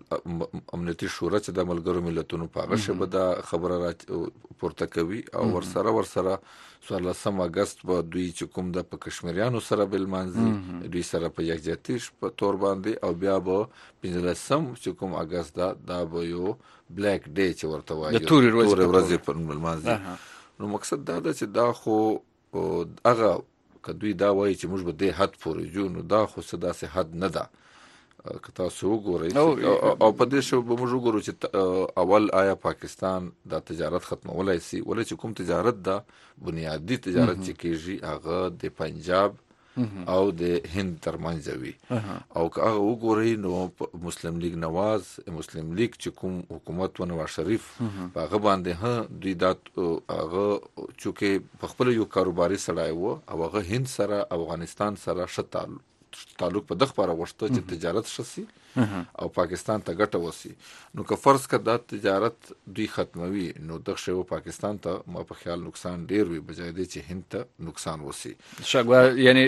امنیتي شورا چې د ملګرو ملتونو په هغه شبه دا خبره پورته کوي او ورسره 14 اگست په دوی چې کوم د کشمیریانو سره بل منځي دوی سره په یکجهتیش په تور باندې او بیا به 15 چې کوم اگست دا به یو بلیک ډے چې ورته وایي د توري ورځې په منځي نو مقصد دا ده چې دا خو هغه کدوې دا وایي چې موږ به دې حد پورې جو، نو دا خو څه داسې حد نه ده. که تاسو وګورئ او په دې شو به موږ وګورو چې اول آیا پاکستان دا تجارت ختمولای شي، ولې چې کوم تجارت دا بنیادی تجارت چې کیږي هغه د پنجاب او د هند ترمنځ وي. او که هغه وګورئ نو مسلم لیگ نواز، مسلم لیگ چې کوم حکومت و نواز شریف هغه باندې دوی دا هغه چونکې په خپل یو کاروباري سړی و او هغه هند سره افغانستان سره تعلق په دغه لپاره غوښته چې تجارت شسي او پاکستان ته ګټه وسی. نو که فرض کړه دا تجارت دوی ختموي نو دغه شی پاکستان ته ما په خیال نقصان ډیر وي بجای دی چې هند ته نقصان وسی. شګوا یعنی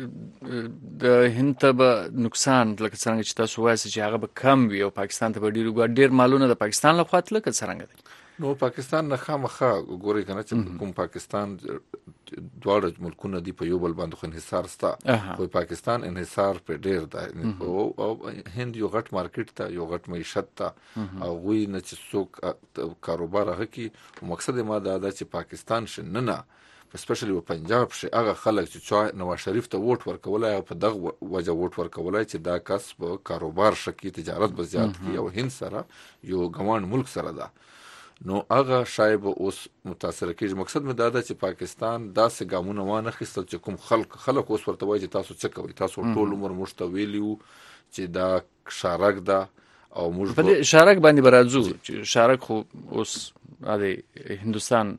د هند ته به نقصان لکه څنګه چې تاسو وایي چې هغه به کم وي او پاکستان ته به ډیر مالونه د پاکستان له خوا تل څنګه دي. نو پاکستان نه خامخا ګوري کنه چې کوم پاکستان دواړه ملکونه دی په یو بل باندې خو انحصار ستا، خو پاکستان انحصار په ډیر دی او هند یو غټ مارکیټ ته یو غټ معیشت ته او غوی نه چې څوک کاروبار هغه کی. مقصد ما دا ده چې پاکستان شنه نه سپیشلی په پنجاب شي هغه خلک چې نواز شریف ته ووټ ورکولای او په دغه وجه ووټ ورکولای چې دا کس په کاروبار شکی تجارت به زیات کی او هند سره یو ګوان ملک سره ده. نو هغه شاید اوس متاثر کیږي. مقصد مې دا ده چې پاکستان داسې ګامونه وانه خیستل چې کوم خلک اوس ورته وایي چې تاسو څه کوئ، تاسو ټول عمر موږ ته ویلیو چې دا شارک ده او موږ په دې شارک باندې برازو چې شارک خو اوس د هندستان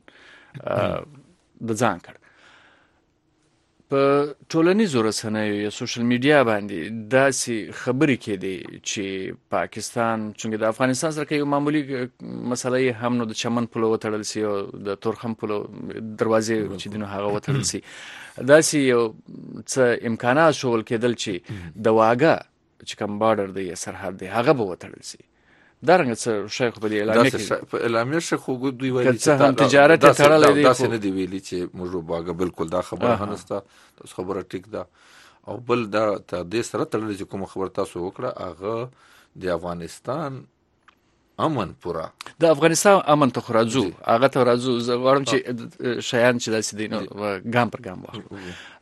د ځان کړ په ټولنیزو رسنیو یا سوشل میډیا باندې داسې خبرې کېدې چې پاکستان چونګې د افغانستان سره یو معمولی مسله هم نو د چمن پلو وتړل سي او د تورخم پلو دروازې چې دینو هغه وتړل سي، داسې یو څه امکانات شول کېدل چې د واګه چې کوم بارډر دی سرحد دی هغه به وتړل سي. دا رنګ څه شیخ په اعلامیه کې په اعلامیه شخو دوی ویلي چې تجارت تړلې دي دا څه نه دی ویلي چې موږ باغه بالکل دا خبره هنسته تاسو خبره ټیک ده. او بل دا ته دې سره تړلې چې کوم خبر تاسو وکړه هغه د افغانستان امن پورا د افغانستان امن ته راځو هغه ته راځو. زه غواړم چې شیان چې داسې دي نو ګام پر ګام واخلو.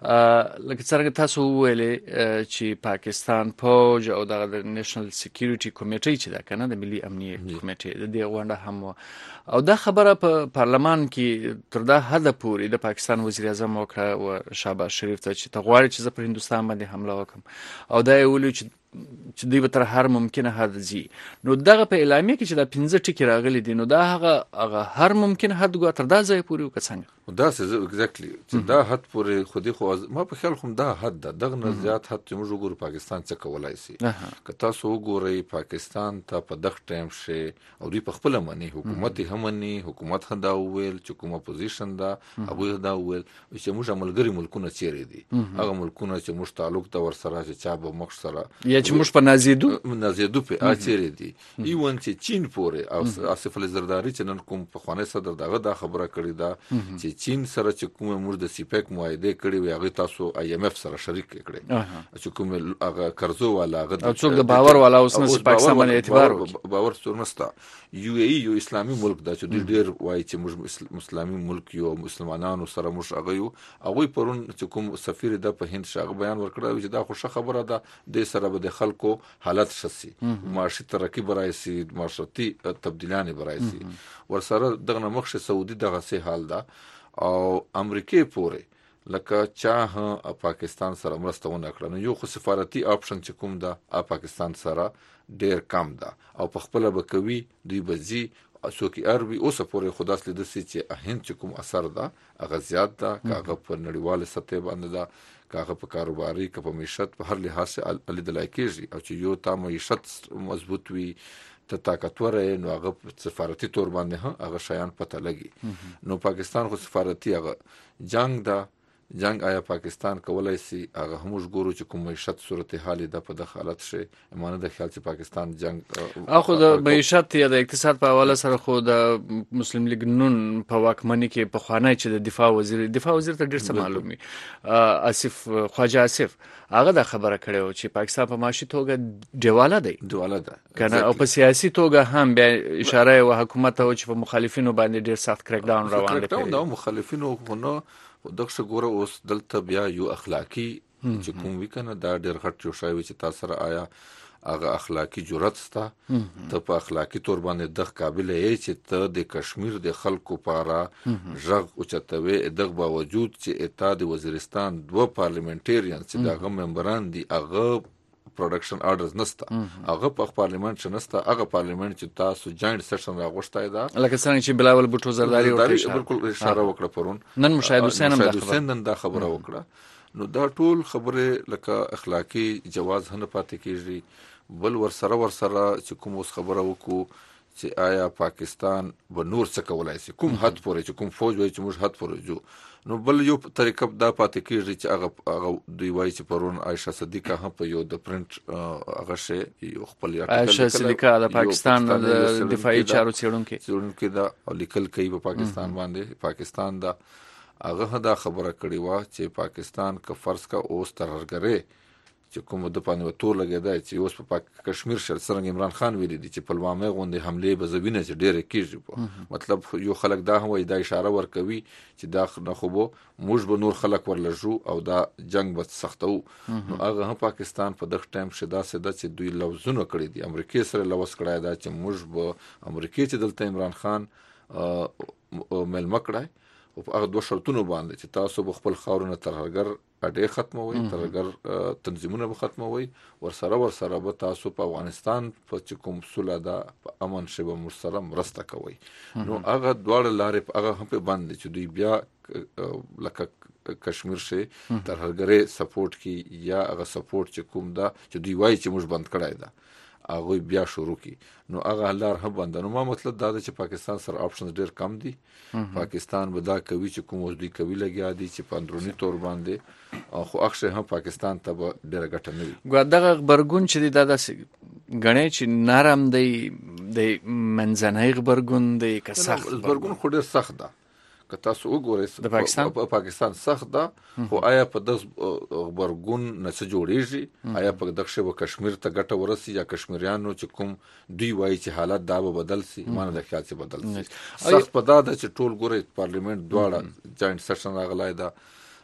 لکه څنګه تاسو ویلې چې پاکستان فوج او د نېشنل سکیورټي کمیټې چې دا کنه د ملي امنیت کمیټې د دې غونډه هم او دا خبره په پارلمان کې تر دا حد پورې د پاکستان وزیر اعظم وکړه او شهباز شریف ته چې تغواړي چې زه پر هندستان باندې حمله وکم او دا یې ویلي چې دوی به تر هر ممکنه حد ځي. نو دغه په اعلامیه کې چې دا 15 ټکي راغلي دي نو دا هغه هر ممکن حد ګو تر دا ځای پورې وکڅنګ دا څه ایگزیکټلی چې دا حد پورې خودي خو ما په خیال کوم دا حد دغه نه زیات حد چې موږ وګورو پاکستان څه کولای شي. که تاسو وګورئ پاکستان ته په دغه ټایم شي او دوی په خپل منی حکومت هم منی حکومت خندا ویل چې کوم اپوزیشن دا هغه دا ویل چې موږ عملګری ملکونه چیرې دي هغه ملکونه چې موږ تعلق د ور سره چې چا به مخ سره چې موږ په نازیدو په اچری دي ایون چې چین پورې او آصف الزرداری چې نن کوم په خوانه صدر دغه دا خبره کړې ده چې چین سره چې کوم موږ د سیپیک معاهده کړې وي هغه تاسو آی ایم اف سره شریک کړي چې کوم هغه قرضو والا هغه څوک د باور والا اوس نه پاکستان باندې اعتبار باور ستورنستا یو ای یو اسلامي ملک دا چې ډیر وایي چې موږ اسلامي ملک یو مسلمانانو سره موږ هغه پرون چې کوم سفیر د په هند شاغ بیان ورکړی چې دا خوشا خبره ده د سره به د خلکو حالت شسي معاشي ترقی برای سي معاشرتي تبدیلانه برای سي ورسره دغه مخشه سعودي دغه سي حال ده او امریکای پورې لکه چا پاکستان سره مرستونه کړنه یو خو سفارتي آپشن چې کوم ده پاکستان سره ډیر کم ده او په خپل بکوي دوی بزي اسوکی عربي اوس پورې خداس لیدل سي چې هند چې کوم اثر ده هغه زیات ده کاغه په نړیواله سطح باندې ده کاغه په کاروباري کې په معیشت په هر لحاظ لیدل کېږي او چې یو تا معیشت مضبوط وي ته طاقتور نو هغه سفارتي تور باندې هغه شیان پته لګي. نو پاکستان خو سفارتي هغه جنگ ده جنگ آیا پاکستان کولای شي هغه هم ګورو چې کوم معیشت صورتحال د په حالت شي امانه د خیال چې پاکستان جنگ اخو د معیشت یا د اقتصاد په حواله سره خو د مسلم لیگ نون په واکمنۍ کې په خوانی چې د دفاع وزیر ته ډیر څه معلومي آصف خواجه آصف هغه د خبره کړو چې پاکستان په معاشي توګه دیواله ده کنه او په سیاسي توګه هم بیا اشاره او حکومت او چې په مخالفینو باندې ډیر سخت کریک ډاون روان دي دا مخالفینو غو دغه ګوره اوس دلته بیا یو اخلاقی چې کوم وکنه دا ډیر غټ یو شای چې تاسو سره آیا هغه اخلاقی جرأت ستا ته په اخلاقی تور باندې د قابل یې چې ته د کشمیر د خلکو لپاره ژغ او چتوي دغه باوجود چې اتحاد وزیرستان دوه پارلیمنټریان چې دغه ممبران دي هغه پروډکشن آرډرز نستا هغه په پارلیمنت چې نستا هغه پارلیمنت چې تاسو جاینټ سیشن راغوښتای دا لکه څنګه چې بلاول بوټو زرداری ورته بالکل اشاره وکړه پرون نن مشاهد حسین دا خبره وکړه نو دا ټول خبره لکه اخلاقی جواز نه پاتې کیږي بل ور سره چې کوم اوس خبره وکړو چې آیا پاکستان به نور څه کولای شي کوم حد پورې چې کوم فوج وای چې موږ حد پورې جو نو بل یو طریقه دا پاتې کیږي چې هغه دوی وای چې پرون عائشہ صدیقه هم په یو د پرنٹ هغه شی یو خپل عائشہ صدیقه د پاکستان د دفاعي چارو څیړونکو دا لیکل کوي په پاکستان باندې پاکستان دا هغه دا خبره کړې و چې پاکستان که فرض کا اوس ترهګرې چې کوم د پانو تور لګیدا چې اوس په کشمیر شل څنګه عمران خان ویلي دي چې پلوامه غونډه حمله به زوینه چې ډېر کیږي مطلب یو خلک دا هم د اشاره ورکوي چې دا نه خو موږ به نور خلک ورلژو او دا جنگ به سختو نو هغه هم پاکستان په دغه ټایم شدا سده چې دوی لوزونه کړی دي امریکای سره لوس کړای دا چې موږ به امریکای چې دلته عمران خان مل مکړای او هغه دوه شرطونه باندې چې تاسو به خپل خاورونه ترهګر اډې ختموي ترهګر تنظیمونه به ختموي ورسره به تاسو په افغانستان په کوم صلح دا په امن شبه مرسره مرسته کوي نو هغه دواړه لارې هغه هم په باندې چې دوی بیا لکه کشمیر شي ترهګر سپورټ کی یا هغه سپورټ چې کوم دا چې دوی وایي چې موږ بند کړای دا هغه بیا شروع کی نو هغه لار هم بند نو ما مطلب دا چې پاکستان سره آپشنز ډیر کم دي پاکستان به دا کوي چې کوم اوس دوی کوي لګیا دي چې پندرونی تور باندې خو اخشه هم پاکستان ته ډیر ګټه نه وي ګو دغه خبرګون چې دا داسې غنې چې نرم دی د منځنۍ خبرګون دی که سخت خبرګون خو ډیر سخت ده که تاسو وګورئ په پاکستان سخت ده خو آیا په دغه خبرګون نه څه جوړیږي آیا په دغه شی کشمیر ته ګټه ورسي یا کشمیریانو چې کوم دوی وایي چې حالت دا به بدل سي مانه د خیال څخه بدل سي سخت په دا ده چې ټول ګورئ پارلیمنت دواړه جاینټ سیشن راغلای دا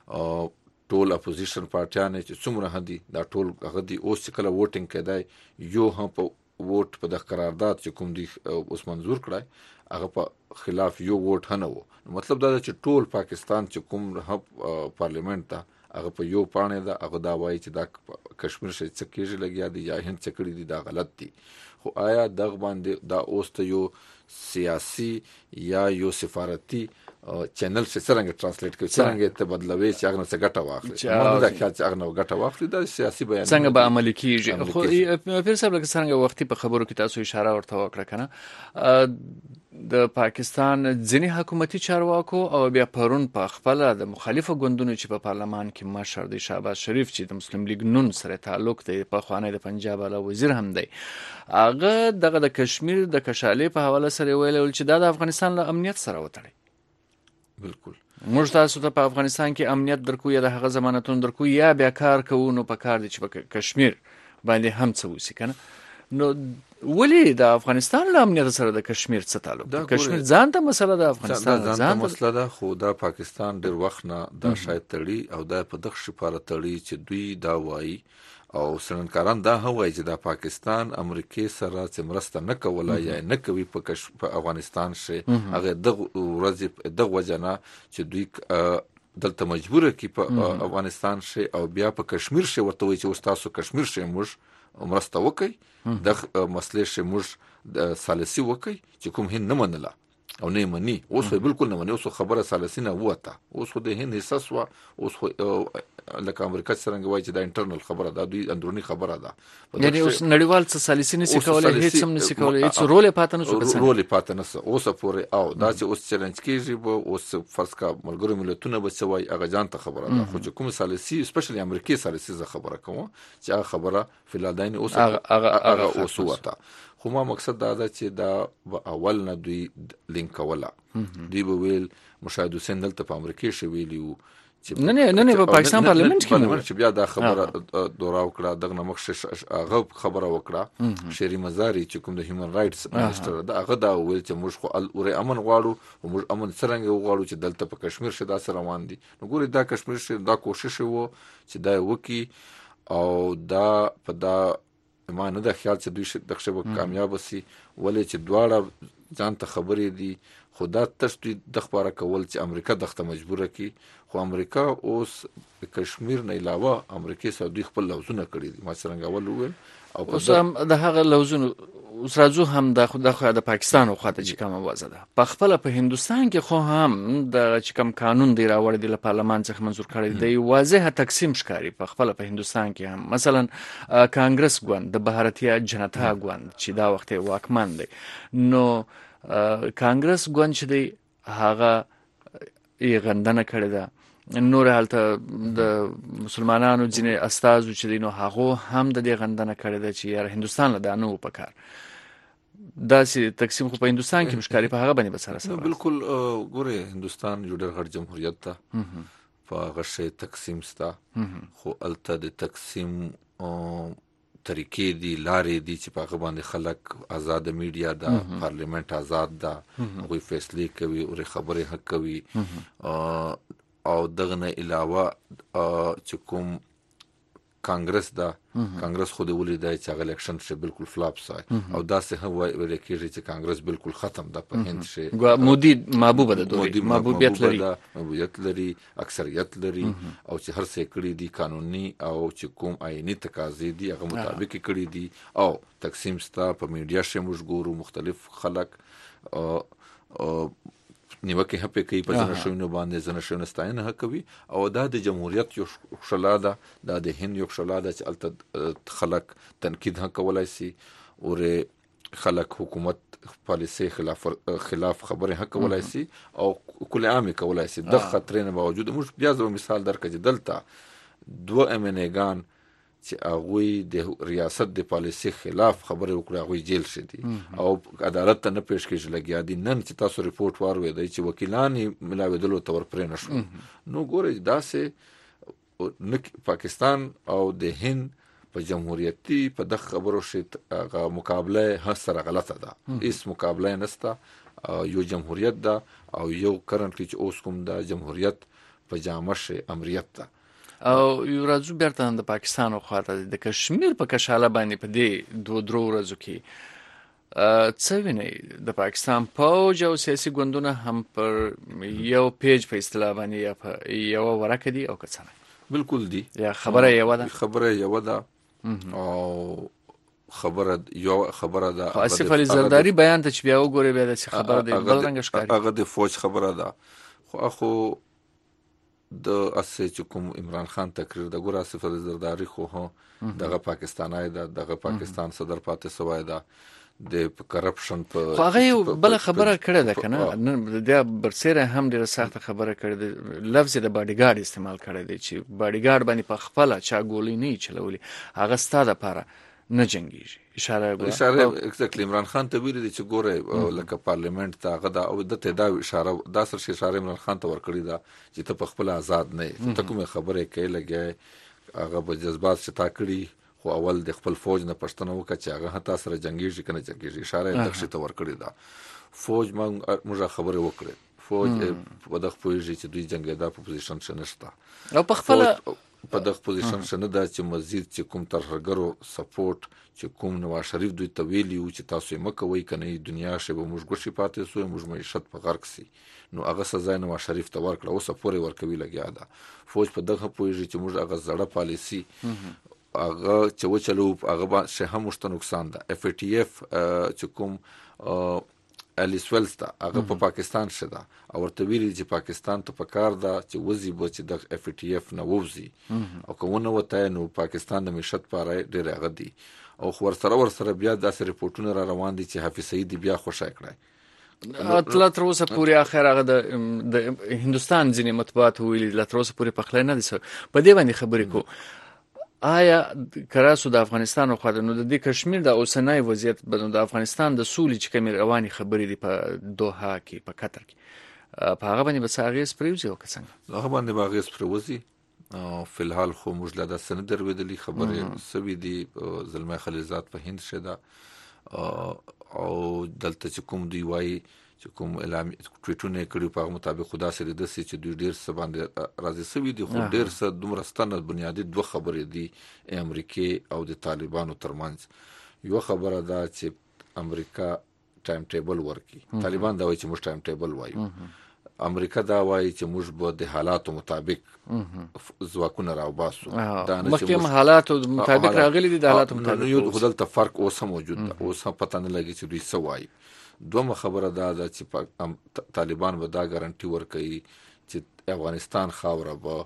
ټول اپوزیشن پارټیان چې څومره هدي دا ټول هغه دي اوس چې کله ووټینګ کېدای یو هم په ووټ په د قرارداد چې کوم دی اوس منظور کړای هغه په خلاف یو ووټ نه وو مطلب دا چې ټول پاکستان چې کوم پارلیمنت ته هغه په یو پانه دا هغه دا وایي چې دا کشمیر شي څه کېږي لګیا دي یا هند څه کړی دي دا غلط دي خو آیا دغه باندې دا اوس ته یو سیاسي یا یو سفارتي چینل څنګه ترانسلیټ کوي څنګه ته بدلوي چې هغه څه ګټه واخلي مونږ دا خیال چې هغه ګټه واخلي دا سیاسي بیان څنګه به عملي کیږي خو پیر صاحب لکه څنګه وختي په خبرو کې تاسو اشاره ورته وکړه کنه د پاکستان ځینی حکومتي چارواکو او بیا پرون په خپل د مخالفو ګوندونو چې په پارلمان کې مشر دی شهباز شریف چې د مسلم لیگ نون سره تعلق دی په خوانې د پنجاب اعلی وزیر هم دی هغه دغه د کشمیر د کشالې په حواله سره ویل چې د افغانستان له امنیت سره وتړي بالکل موږ تاسو ته په افغانستان کې امنیت درکو یا د هغه ضمانتونه درکو یا بیا کار کوو نو په کار دي چې په کشمیر باندې هم څه وسی کنه نو ولی د افغانستان له امنیت سره د کشمیر څه تعلق دی کشمیر ځان ته مسله د افغانستان ځان ته مسله ده خو دا پاکستان ډیر وخت نه دا شاید تړي او دا په دغه شپاره تړي چې دوی دا وایي او سرنکاران دا هوایي چې دا پاکستان امریکای سره چې مرسته نه کوله یا نه کوي په افغانستان شي هغه دغه ورځ دغه وجنه چې دوی دلته مجبور کی په افغانستان شي او بیا په کشمیر شي ورته وایي چې تاسو کشمیر شي موږ مرسته وکي د مسلې شي موږ د سالسي وکي چې کوم هند نه منله او نه مني اوس بالکل نه مني اوس خبره سالسینه وته اوس خو د هند حصص وا اوس خو لکه امریکا څنګه وایي چې دا انټرنل خبره ده دوی اندرونی خبره ده یعنی اوس نړیوال څه سالسینه نسی کولای هیڅ هم نسی کولای هیڅ رول پاتنه شو رول پاتنه اوس پورې او دا چې اوس چیلنج کیږي به اوس فرض کا ملګرو ملتونه به سوای هغه ځان ته خبره ده خو چې کوم سالسی سپیشلی امریکای سالسی ز خبره کوم چې هغه خبره فلادین اوس هغه اوس وته خو ما مقصد دا ده چې دا اول نه دوی لینک ولا دوی به ویل مشاهد حسین دلته په امریکا شي ویلیو نه په پاکستان پارلیمنت کې چې بیا دا خبره دورا وکړه دغه مخ هغه خبره وکړه شری مزاری چې کوم د هیومن رائټس منسټر دا هغه دا ویل چې موږ خو ال امن غواړو او موږ امن څنګه غواړو چې دلته په کشمیر شه دا سره روان دي نو ګوري دا کشمیر شه دا کوشش وو چې دا وکی او دا په دا ما نه د خیال چې دوی دغه به کامیاب شي ولې چې دواړه ځان ته خبرې دي خدا تشتي د خبره کول چې امریکا دغه مجبوره کی خو امریکا اوس کشمیر نه علاوه امریکای سره دوی خپل لوزونه کړی دي ما څنګه ول ویل او اوس هم د هغه لوزونه اوس راځو هم د خو د پاکستان او خاطر چې کوم وازه ده په خپل په هندستان کې خو هم د چې کوم قانون دی راوړی د پارلمان څخه منزور کړی دی واضح تقسیم ښکاری په خپل په هندستان کې هم مثلا کانګرس ګوند د بھارتیا جنتا ګوند چې دا وخت واکمن دی نو کانګرس ګوند چې دی هغه یې غندنه کړې ده نور حالته د مسلمانانو ځینې استازو چې دینو هغه هم د دې غندنه کړې ده چې یار هندستان له دانو په کار دا چې تقسیم خو په هندستان کې مشکاري په هغه باندې بسره سره بالکل ګوره هندستان یو ډېر غټ جمهوریت ده په غشه تقسیم ستا خو الته د تقسیم طریقې دي لارې دي چې په هغه باندې خلک آزاد میډیا ده پارلیمنت آزاد ده هغوی فیصلې کوي او خبرې حق کوي او دغه نه علاوه چې کوم کانګرس دا کانګرس خو د ولیدای چې هغه الیکشن شه بالکل فلاپ سای او دا څه هو ویل کېږي چې کانګرس بالکل ختم ده په هند شه مودي محبوب ده دوی محبوبیت لري اکثریت لري او چې هر څه کړی دي قانوني او چې کوم آئینی تقاضې دي هغه مطابق کړی دي او تقسیم ستا په میډیا شه موږ ګورو مختلف خلک نیوکه هپه کوي په ځنشونو باندې ځنشونو ستاینه کوي او دا د جمهوریت یو خلاده د هند یو خلاده چې الته خلک تنقید کولای شي او خلک حکومت پالیسي خلاف خبره کولای شي او کله عام کولای شي د خطرونو باوجود موږ بیا زو مثال درکړو دلته دوه امنګان چې هغه د ریاست د پالیسي خلاف خبره وکړه هغه جیل شدي او عدالت ته نه پیش کېږي لګیا دي نن چې تاسو ریپورت واروي دی چې وکیلان ملاویدلو تور پرې نشو نو ګورئ دا سه پاکستان او د هند په جمهوریتي په د خبرو شي مقابله هر سره غلطه ده هیڅ مقابله نشته یو جمهوریت ده او یو کرنټلی چې اوس کوم د جمهوریت په جامه شي امریت ده او یو راځو بیرته د پاکستان او خاطر د کشمیر په کشاله باندې په دې دوه درو ورځو کې څه ویني د پاکستان پوج او سیاسي ګوندونه هم پر یو پیج په اصطلاح باندې یا په یو ورکه دي او کڅنه بالکل دي یا خبره یو ده او خبره ده آصف علي زرداری بیان ته چې بیا وګوري بیا د خبره د بل رنګ ښکاري هغه د فوج خبره ده خو د اسه چې کوم عمران خان تقریر د ګور آصف علي زرداری خو دغه پاکستانای دغه پاکستان صدر پاتې سوای دا د کرپشن په هغه بل خبره کړه ده کنه د برسره هم ډیره سخت خبره کړه ده لفظ د باډي ګارد استعمال کړی دی چې باډي ګارد باندې په خپل چا ګولې نه چلولي هغه ستاده لپاره نه جنگيږي اشاره اکزیکټلی عمران خان ته ویل دي چې ګوره لکه پارلیمنت ته غدا او د ته دا اشاره دا سر اشاره عمران خان ته ورکړی دا چې ته په خپل آزاد نه ته کومه خبره کوي لګي هغه په جذبات شتا کړی خو اول د خپل فوج نه پښتنه وکړه چې هغه هتا سره جنگيږي کنه جنگيږي اشاره تخشي ته ورکړی دا فوج موږ خبره وکړه فوج په دغه پویږي چې دوی جنگیدا په پوزیشن شنهشته او په خپل په دغه پوزیشن شنه دا چې مزید چې کوم ترهګرو سپورټ چې کوم نواز شریف دوی ته ویلی او چې تاسو یې مکوئ کنه دنیا شبه موږ ګوشي پاتې سو موږ معیشت په غرق سي نو هغه سزا نواز شریف ته ورکړه او سپورې ورکوي لګیا ده فوج په دغه پویږي چې موږ هغه زړه پالیسی هغه چې وچلو هغه شه هم مشته نقصان ده اف ای ټی اف چې کوم الیس ویلز ته هغه په پاکستان شته او ورته ویلي چې پاکستان ته پکار ده چې وزي به چې د اف ټي اف نه ووزي او کومه وته نو پاکستان د معیشت لپاره ډېر غدي او ورسره بیا داسې ریپورتونه را روان دي چې حافظ سعید بیا خوشا کړای اطلاع تر اوسه پورې اخر هغه د هندستان ځینې مطبوعات ویلي لا تر اوسه پورې پخلی نه دي په دې باندې خبرې کو آیا کراسو د افغانستان خو د نو د کشمیر د اوسنۍ وضعیت د افغانستان د سولې چې کومې رواني خبرې دي په دوحه کې په قطر کې په هغه باندې به اغیز پریوزي او څنګه هغه باندې به اغیز پریوزي فی الحال خو موږ لا د سند درویدلی خبرې سوي دي زلمه خلیزات په هند شدا او دلته چې کوم دی وای چې کوم اعلان ټویټونه کړي په مطابق خدا سره د سې چې دوی ډیر څه باندې راځي سوي دي خو ډیر څه دومره ستنه بنیادی دوه خبرې دي امریکای او د طالبانو ترمنځ یو خبره ده چې امریکا ټایم ټیبل ورکي طالبان دا وایي چې موږ ټایم ټیبل وایو امریکا دا وایي چې موږ به د حالاتو مطابق ځواکونه راوباسو دا نه چې حالاتو مطابق راغلي دي د حالاتو مطابق یو خدلته فرق اوس موجود ده اوس پته نه لګي چې دوی څه وایي دومره خبره ده چې طالبان به دا ګارانټي ورکوي چې افغانستان خاوره به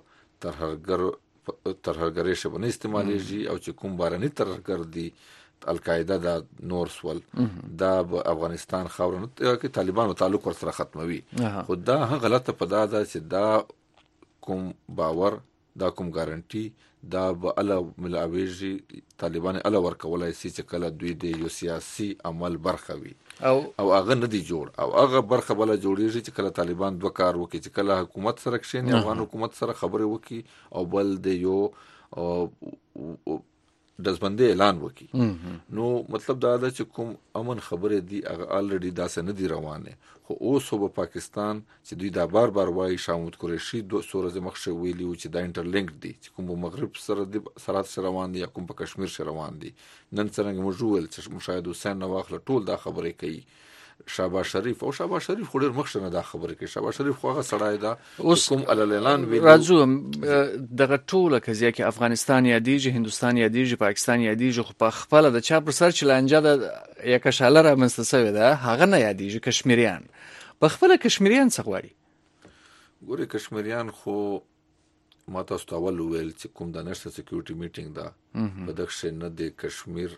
ترهګرۍ شبه نه استعمالیږي او چې کوم بارني ترهګر دي القاعده د نورسول دا افغانستان خاوره نه کې طالبانو تعلق ورسره ختموي خو دا غلطه په دا ده چې دا کوم باور دا کوم ګارانټي دا به الله ملاویږي طالبان الله ورکولای سي چې کله دوی د یو سیاسي عمل برخه وي او هغه نه دی جوړ او هغه برخه بل جوړیږي چې کله طالبان دوه کار وکړي چې کله حکومت سره کښیني افغان حکومت سره خبرې وکړي او بل د یو دزبندې اعلان وکړي نو مطلب دا ده چې کوم امن خبرې دی هغه الریډي داسې نه دی روانه خو اوس په پاکستان چې دوی دا بار وایي شامود قریشي دوه سورزه مخشه ویلی او چې دا انټرلینک دي چې کوم مغرب سره د سرحد سره روان دي یا کوم په کشمیر سره روان دي نن څنګه موجود چې مشاهد حسین نواخله ټول دا خبرې کوي شهباز شریف او شهباز شریف خو ډېر مخشه نه دا خبره کوي شهباز شریف خو هغه سړی دا اوس کوم اعلان ویل راځو دغه ټوله قضیه کې افغانستان یادېږي هندستان یادېږي پاکستان یادېږي خو په خپل د چا پر سر چې لانجه د یا کشاله را منستسوي ده هغه نه یادېږي کشمیریان په خپل کشمیریان څه غواړي ګوري کشمیریان خو ما تاسو ته اول ویل چې کوم د نشته سکیورټي میټینګ دا په دغه نه د کشمیر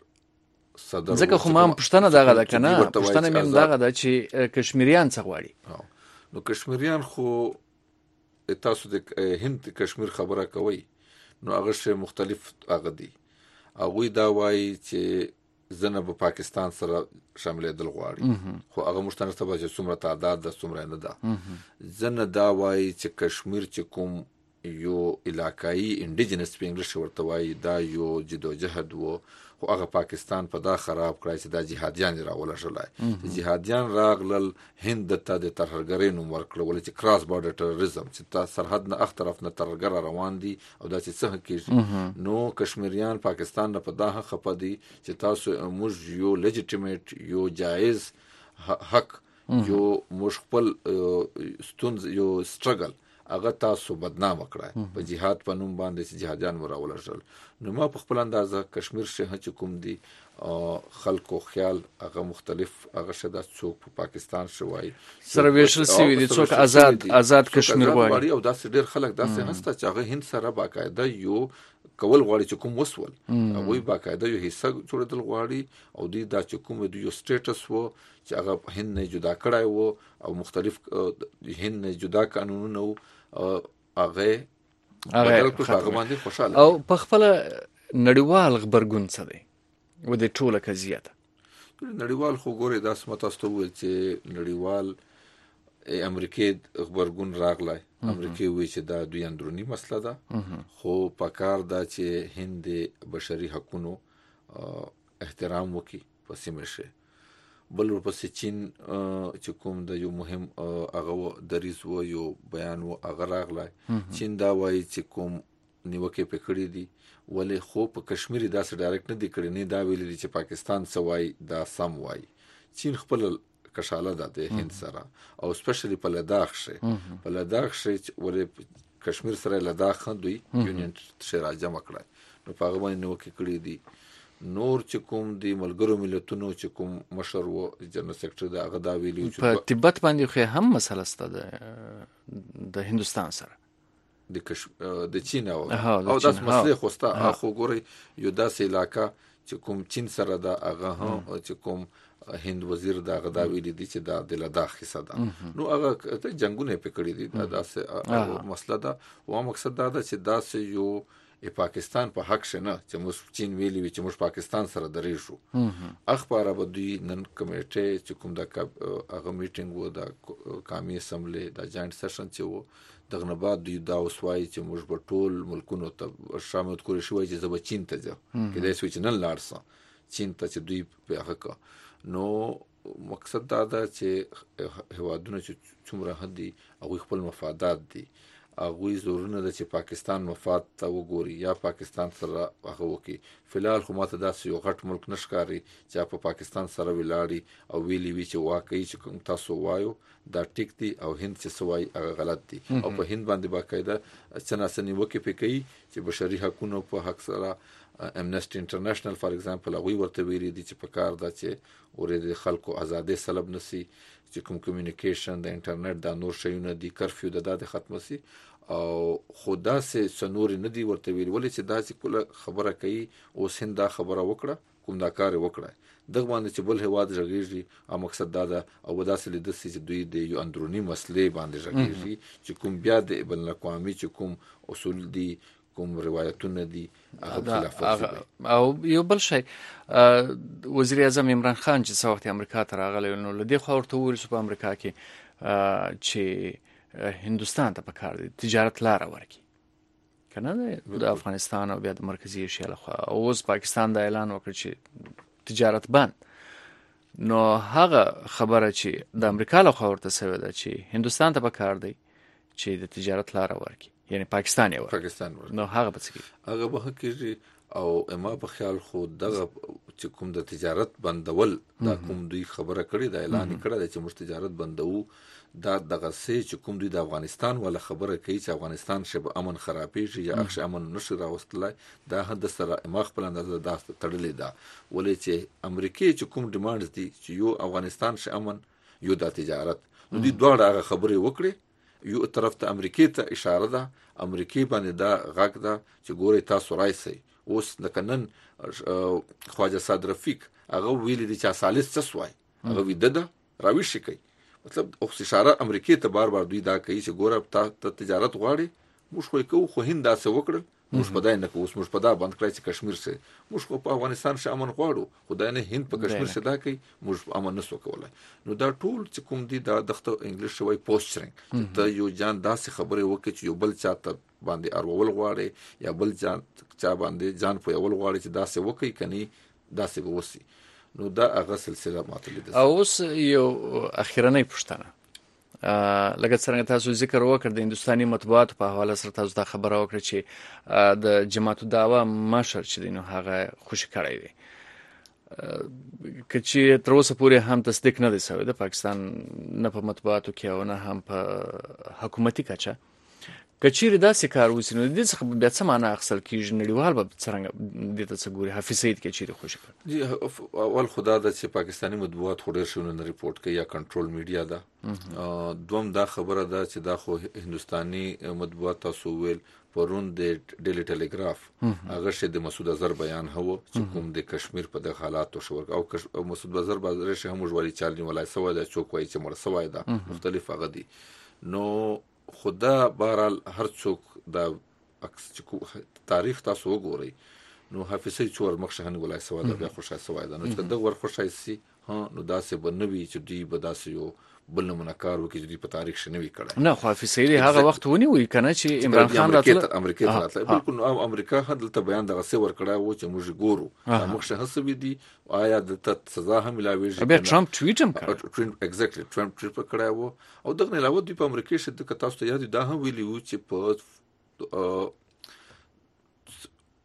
ځکه خو ما پښتنه دغه ده کنه پښتنه مې دغه ده چې کشمیریان څه غواړي نو کشمیریان خو تاسو د هند کشمیر خبره کوي نو هغه شی مختلف هغه دي هغه دا وایي چې زنه په پاکستان سره شاملېدل غواړي خو هغه مشترک ته چې څومره تعداد د څومره نه ده زنه دا وایي چې کشمیر چې کوم یو علاقائی انډیجنس په انګلیش ورته وایي دا یو جدوجہد وو خو هغه پاکستان په دا خراب کړای چې دا جهادیان راولشلای جهادیان راغلل هند ته د ترهګرۍ نوم ورکړل چې کراس بارډر ټرریزم چې تا سرحد نه اخ طرف نه ترهګر روان دي او دا چې څه کیږي نو کشمیریان پاکستان نه په دا خپه دي چې تاسو موږ یو لیجیټیمیټ یو جایز حق یو مشخپل ستونز یو سټرګل هغه تاسو بدنام کړای په جهاد په نوم باندې چې جهادیان ورولشل نو ما په خپل اندازه کشمیر شه چې کوم دي خلکو خیال هغه مختلف هغه شدا څوک په پاکستان شوی سره ویشل سی دي څوک آزاد کشمیر غواړي او داسې ډېر خلک داسې هسته چې هغه هند سره باقاعده یو کول غواړي چې کوم وسول هغه باقاعده یو حصہ جوړدل غواړي او دوی دا چې کوم دوی یو سټیټس وو چې هغه هند نه جدا کړای وو او مختلف هند نه جدا قانونونه هغه باندې خوشاله او په خپل نړیوال خبرګون څه دی و دې ټوله قضیه نړیوال خو ګوري دا سمته استوول چې نړیوال امریکای خبرګون راغلی امریکای وی چې دا دوی اندرونی مسله ده خو پکار دا چې هند بشري حقوقو احترام وکي په سیمه شه بل ورپسې چین چې کوم د یو مهم هغه دریز و یو بیان و هغه راغلی چین دا وایي چې کوم نیوکه پکړې دي ولې خو په کشمیری داسې ډایرکټ نه دی کړی نه دا ویلي چې پاکستان سوای دا سم وای چین خپل کشاله ده د هند سره او سپیشلی په لداخ شه په لداخ شه ولې کشمیر سره لداخ دوی یونین شې راجمع کړای نو په هغه باندې نیوکه کړې دي نور چې کوم د ملګرو ملتونو چې کوم مشر و جنرال سیکرټری دا هغه دا ویلي چې په تبت باندې خو هم مسله ست د هندستان سره د چین او داس مسله خوسته اخو ګوري یو داسې علاقہ چې کوم چین سره دا هغه چې کوم هند وزیر دا غدا ویلي دي چې دا د لداخ حصہ ده نو هغه جنگونه پکړې دي دا داسې مسله ده او مقصد دا ده چې داسې یو پاکستان په حق شنه چې موږ چین ویلي وي چې موږ پاکستان سره درې شو اخبار به دوی نن کمیټه چې کوم دا هغه میټینګ و دا قومي اسمبلی دا جاینټ سیشن چې و دغه نه بعد دوی دا وسوای چې موږ په ټول ملکونو ته شامل کړی شوی چې زب چین ته ځو کله چې نن لاړسه چین ته چې دوی په هغه نو مقصد دا ده چې هوادونه چې څومره هدي او خپل مفادات دي هغه زورونه د چې پاکستان مفاد ته وګوري یا پاکستان سره هغه وکي فلحال خو ماته داسې یو غټ ملک نشکاري چې په پاکستان سره ولاړی او ویلی وی چې واقعي چې کوم تاسو وایو دا ټیک دي او هند چې سوای هغه غلط دي او په هند باندې باقاعده څنګه وکي پکې چې بشري حقوقو په حق سره امنیسټي انټرنیشنل فار ایگزامپل هغه ورته ویلي دي چې په کار دا چې اورې د خلکو ازادي سلب نسی چې کوم کمیونیکیشن د انټرنیټ د نور شیونه دي کرفیو د ختم سي او خدا سه سنور نه دی ورته ویل ولې چې دا چې کله خبره کوي او سند خبره وکړه کوم دا کار وکړه دغه باندې چې بل هواد ژغېږي او مقصد دا ده او داسې لید چې دوی د یو اندرونی مسلې باندې ژغېږي چې کوم بیا د بین الاقوامي چې کوم اصول دي کوم روایتونه دي او یو بل شی وزیر اعظم عمران خان چې څو وخت امریکا ته راغلی نو لدی خو ورته ویل چې په امریکا کې چې هندستان ته پکار دي تجارت لار ورکی کنه د افغانستان او بیا د مرکزی ایشیا له خوا اوس پاکستان د اعلان وکړ چې تجارت بند نو هغه خبره چې د امریکا له خوا ورته سوي ده چې هندستان ته پکار دی چې د تجارت لار ورکی یعنی پاکستان یو نو هغه به څه هغه به کېږي او ما په خیال خو دغه چې کوم د تجارت بندول دا کوم دوی خبره کړې دا اعلان کړی چې موږ تجارت بندو دا دغه سې چې کوم دوی د افغانستان ولا خبره کوي چې افغانستان شبه امن خرابېږي یا اخش امن نشي راوستلای دا حد سره مخ په اندازه دا تړلې ده ولې چې امریکای چې کوم ډیماندز دي چې یو افغانستان ش امن یو د تجارت نو دوی دواړه هغه خبره وکړي یو طرف ته امریکای ته اشاره ده امریکای باندې دا غږ ده چې ګوري تاسو راځي اوس نکنن خواجه صادق رفیق هغه ویل دي چې سالس څه سوای هغه ویده راوي شي کوي مطلب او اشاره امریکای ته بار بار دوی دا کوي چې ګوره ته تجارت غواړي موږ خو کوو خو هند داسې وکړل موږ په دای نه کوو موږ په دا بند کړی چې کشمیر سه موږ خو په افغانستان ش امن غواړو خدای نه هند په کشمیر سه دا کوي موږ امن نسو کولای نو دا ټول چې کوم دي دا دغه انګلیش شوی پوسچرینګ ته یو جان داسې خبره وکړي چې یو بل چاته باندې ارول غواړي یا بل چا باندې جان په اول غواړي چې داسې وکړي کني داسې به وسی نو دا هغه سلسله ماتلې ده اوس یو اخیرنۍ پوښتنه لکه څنګه تاسو ذکر وکړ د هندستاني مطبوعاتو په حواله سره تاسو دا خبره وکړه چې د جماعت الدعوه مشر چې دینو هغه خوشی کړی دی کچې تر اوسه پورې هم تصدیق نه دی شوی د پاکستان نه په مطبوعاتو کې او نه هم په حکومتي کچه کچېری داسې کار وسی نو د څه بیا څه معنا اخصل کیږي نړیوال به څنګه د څه ګوري حافظ سید کچېری خوشی کړ دی اول خدا د چې پاکستانی مطبوعات خوري شونه ریپورت کوي یا کنټرول میډیا ده دوم دا خبره ده چې دا خو هندستاني مطبوعات تاسو ویل پرون د ډیلی ټیلیګراف هغه شه د مسعود اظهر بیان هو چې کوم د کشمیر په د حالاتو شو او مسعود اظهر بازار شه هم ژوړي چالنی ولای سوای دا چوک وای چې مر سوای دا مختلف هغه دي نو خدا بهرال هر څوک دا تاریخ تاسو وګورئ نو حافظ چور مخشهن ولای سوای دا بیا خوشاله سوای دا نو چې دغه ور خوشاله سي ها نو داسې بنوي چې دی بداسه یو بل منکار وکړي چې په تاریخ شنوي کړه نه خو حافظ سید هغه وخت ونی وی کنه چې عمران خان راتله امریکا ته راتله بالکل امریکا هدلته بیان دغه څه ور کړه و چې موږ ګورو مخشه سوي دي آیا د سزا هم ملاويږي بیا ټرمپ ټویټ هم کړ ایگزیکټلی ټرمپ ټویټ کړه و او دغه نه علاوه د امریکا شته ک تاسو ته یاد دا هم ویلی و چې په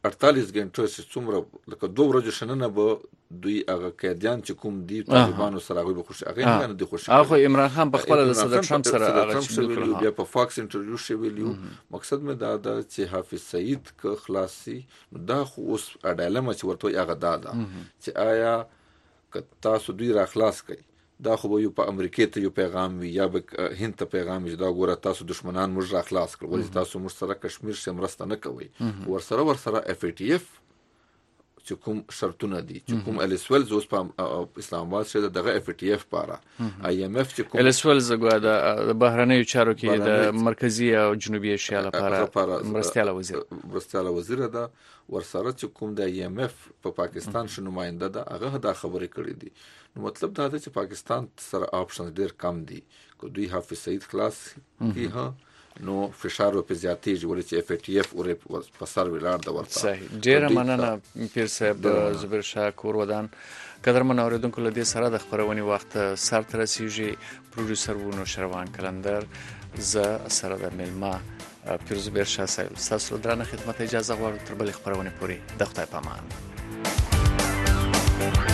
48 غنټو چې څومره لکه 2 ورځې شننه به دوی هغه قیدیان چې کوم دي طالبانو سره هغه به خوشي هغه نه دي خوشي هغه عمران خان په خپل د صدر ټرمپ سره هغه بیا په فاکس انټرویو شو ویلو مقصد مې دا ده چې حافظ سعید که خلاصي دا خو اوس اډالمه چې ورته هغه دا چې آیا که تاسو دوی را خلاص کړئ دا خو یو په امریکا ته یو پیغام وي یا به هند ته پیغام وي دا ګوره تاسو دشمنان موږ را خلاص کړو ولې تاسو موږ سره کشمیر سره مرسته نه کوي ورسره اف ای ټی اف چې کوم شرطونه دي چې کوم الیسویل زوس په اسلام آباد شه دغه اف ای ټی اف پاره آی ام اف چې کوم الیسویل زګوا د بهرنیو چارو کې د مرکزی او جنوبي ایشیا لپاره مرستياله وزیر ده ورسره چې کوم د ای ام اف په پاکستان شنو نماینده ده هغه دا خبرې کړې دي نو مطلب دا ده چې پاکستان سره آپشن ډیر کم دي کو دوی حافظ سعید خلاص کی ها نو فشار په زیاتېږي ولې چې اف ای ټی اف او په سر ویلار د ورته صحیح ډیر مننه پیر صاحب زبیر شاه کور ودان قدرمن اوریدونکو له دې سره د خبرونې وخت سر تر رسیږي پروډوسر ونو شروان کلندر ز سره د ملما پیر زبیر شاه صاحب تاسو درنه خدمت اجازه غواړم تر بل خبرونه پوری د خدای پامان